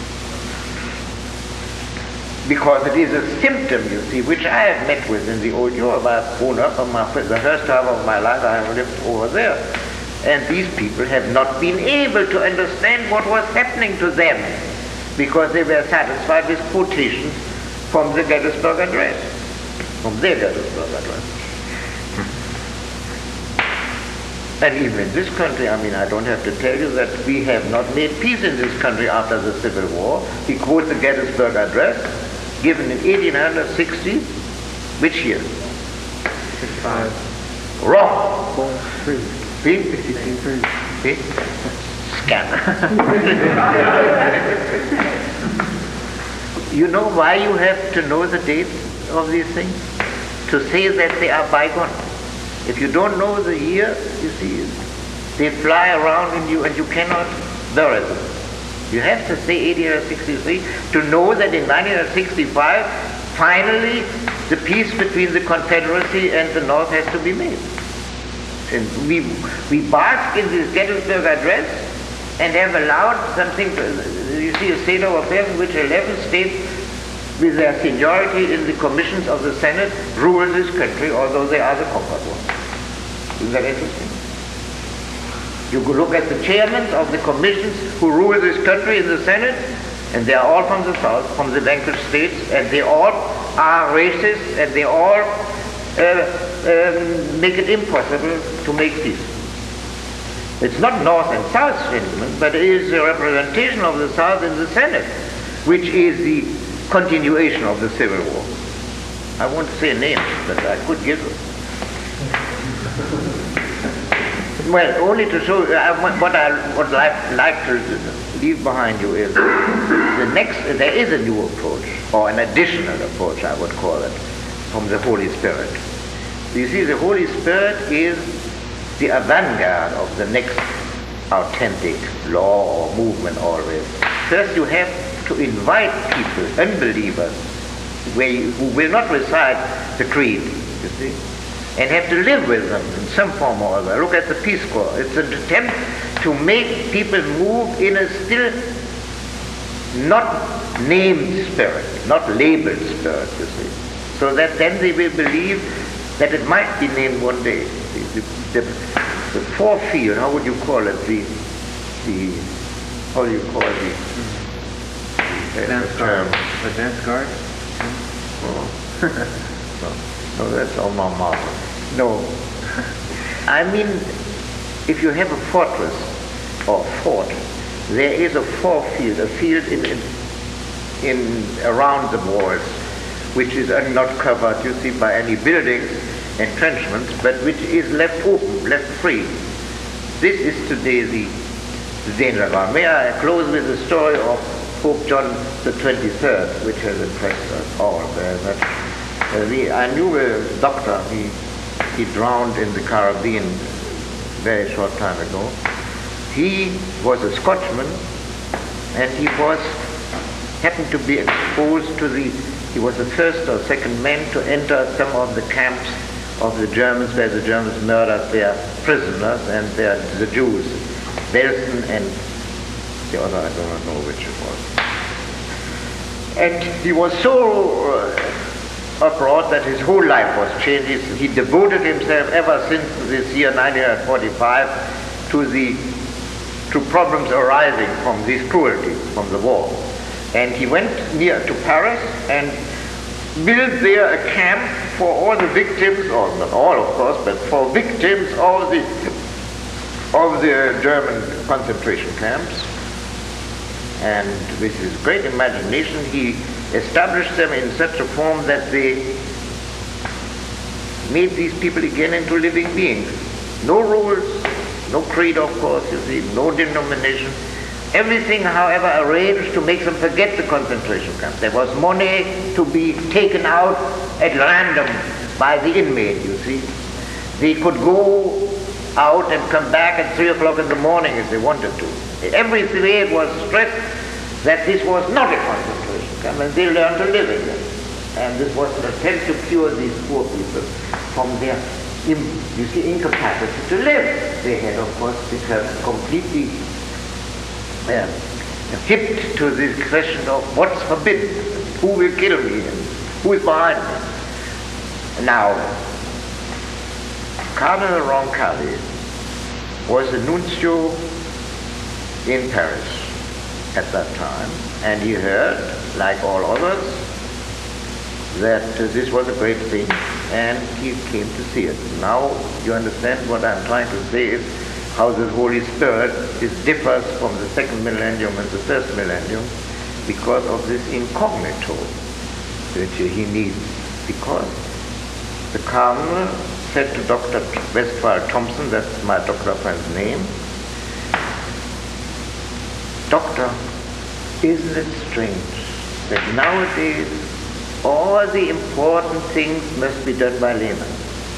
because it is a symptom, you see, which I have met with in the old Europe. I've grown up, on my, the first half of my life I have lived over there. And these people have not been able to understand what was happening to them, because they were satisfied with quotations from the Gettysburg Address, from their Gettysburg Address. And even in this country, I mean, I don't have to tell you that we have not made peace in this country after the Civil War. He quotes the Gettysburg Address, given in eighteen sixty, which year? sixty-five. Wrong. Four, three. See? sixteen thirty. See? Scam. You know why you have to know the dates of these things? To say that they are bygone. If you don't know the year, you see, they fly around in you and you cannot bury them. You have to say eighteen sixty-three to know that in nineteen sixty-five, finally, the peace between the Confederacy and the North has to be made. And we, we bask in this Gettysburg Address and have allowed something, to, you see, a state of affairs in which eleven states with their seniority in the commissions of the Senate rule this country, although they are the conquered ones. Isn't that interesting? You could look at the chairmen of the commissions who rule this country in the Senate, and they are all from the South, from the vanquished states, and they all are racist, and they all uh, um, make it impossible to make peace. It's not North and South, gentlemen, but it is the representation of the South in the Senate, which is the continuation of the Civil War. I won't say names, but I could give them. Well, only to show you, uh, what I would like, like to leave behind you is the next, there is a new approach, or an additional approach, I would call it, from the Holy Spirit. You see, the Holy Spirit is the avant-garde of the next authentic law or movement always. First you have to invite people, unbelievers, where you, who will not recite the creed, you see, and have to live with them in some form or other. Look at the Peace Corps. It's an attempt to make people move in a still not named spirit, not labeled spirit, you see, so that then they will believe that it might be named one day. The, the, the forefield, how would you call it? The, the how do you call it? The, Advance guard. Advance guard? Oh. no, no, that's all my mouth. No. I mean, if you have a fortress or fort, there is a forefield, a field in, in, in around the walls, which is not covered, you see, by any buildings, entrenchments, but which is left open, left free. This is today the, the danger ground. May I close with the story of Pope John the twenty-third, which has impressed us all. Uh, that, uh, the, I knew a doctor, he, he drowned in the Caribbean very short time ago. He was a Scotchman, and he was happened to be exposed to the, he was the first or second man to enter some of the camps of the Germans, where the Germans murdered their prisoners and their, the Jews, Belsen and the other, I don't know which it was. And he was so uh, abroad that his whole life was changed. He, he devoted himself ever since this year nineteen forty-five to the to problems arising from these cruelties, from the war. And he went near to Paris and built there a camp for all the victims, or not all of course, but for victims of the of the German concentration camps. And with his great imagination he established them in such a form that they made these people again into living beings. No rules, no creed of course, you see, no denomination. Everything, however, arranged to make them forget the concentration camp. There was money to be taken out at random by the inmate, you see. They could go out and come back at three o'clock in the morning if they wanted to. Every way it was stressed that this was not a concentration camp, and they learned to live in it. And this was an attempt to cure these poor people from their, you see, incapacity to live. They had, of course, become completely Uh, hipped to this question of what's forbidden. who will kill me, and who is behind me. Now, Cardinal Roncalli was the nuncio in Paris at that time, and he heard, like all others, that uh, this was a great thing, and he came to see it. Now you understand what I'm trying to say is how the Holy Spirit is differs from the second millennium and the first millennium because of this incognito that he needs. Because the Cardinal said to Doctor Westphal Thompson, that's my doctor friend's name, Doctor, isn't it strange that nowadays all the important things must be done by laymen?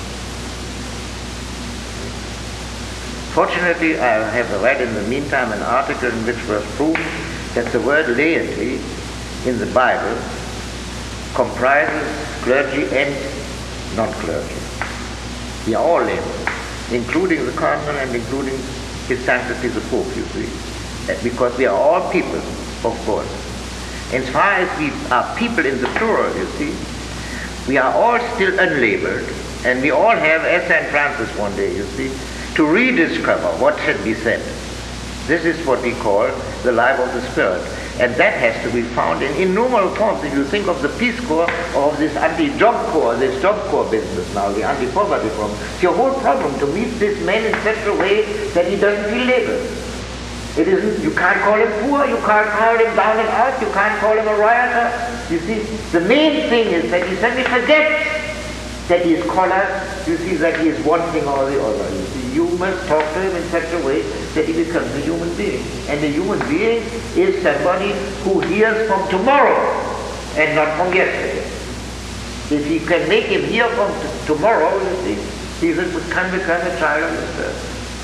Fortunately, I have read in the meantime an article in which was proven that the word laity in the Bible comprises clergy and non-clergy. We are all laymen, including the Cardinal and including His Sanctity the Pope, you see, because we are all people of God. As far as we are people in the plural, you see, we are all still unlabeled, and we all have, as Saint Francis one day, you see, to rediscover what should be said. This is what we call the life of the Spirit. And that has to be found in innumerable forms. If you think of the Peace Corps or of this anti-job corps, this job corps business now, the anti-poverty problem, it's your whole problem to meet this man in such a way that he doesn't feel labeled. It isn't, you can't call him poor, you can't call him down and out, you can't call him a rioter. You see, the main thing is that he suddenly forgets that he is colored, you see, that he is one thing or the other. You see, you must talk to him in such a way that he becomes a human being. And a human being is somebody who hears from tomorrow and not from yesterday. If he can make him hear from t- tomorrow, you see, he can become a child of the Spirit.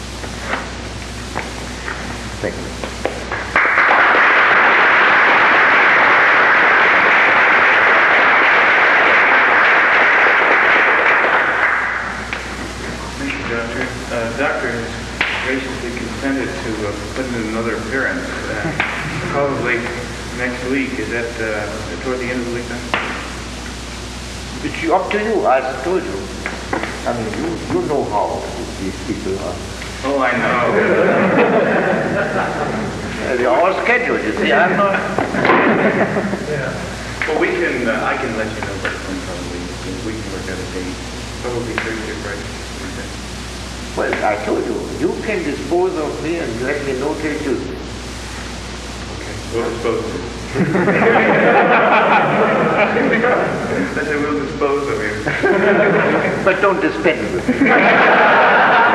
Thank you. Thank you, Doctor. Uh, Doctor has graciously consented to uh, put in another appearance, uh, probably next week. Is that uh, toward the end of the week then? It's up to you, I told you. I mean, you, you know how these people are. Oh, I know. Uh, they're all scheduled, you see. I'm not. Yeah. Well, we can, uh, I can let you know by phone probably. We can work out a date. Probably Thursday, Friday. Thursday. Well, I told you, you can dispose of me and let me know till Tuesday. Okay, we'll dispose of you. I said we'll dispose of you. But don't dispense with me.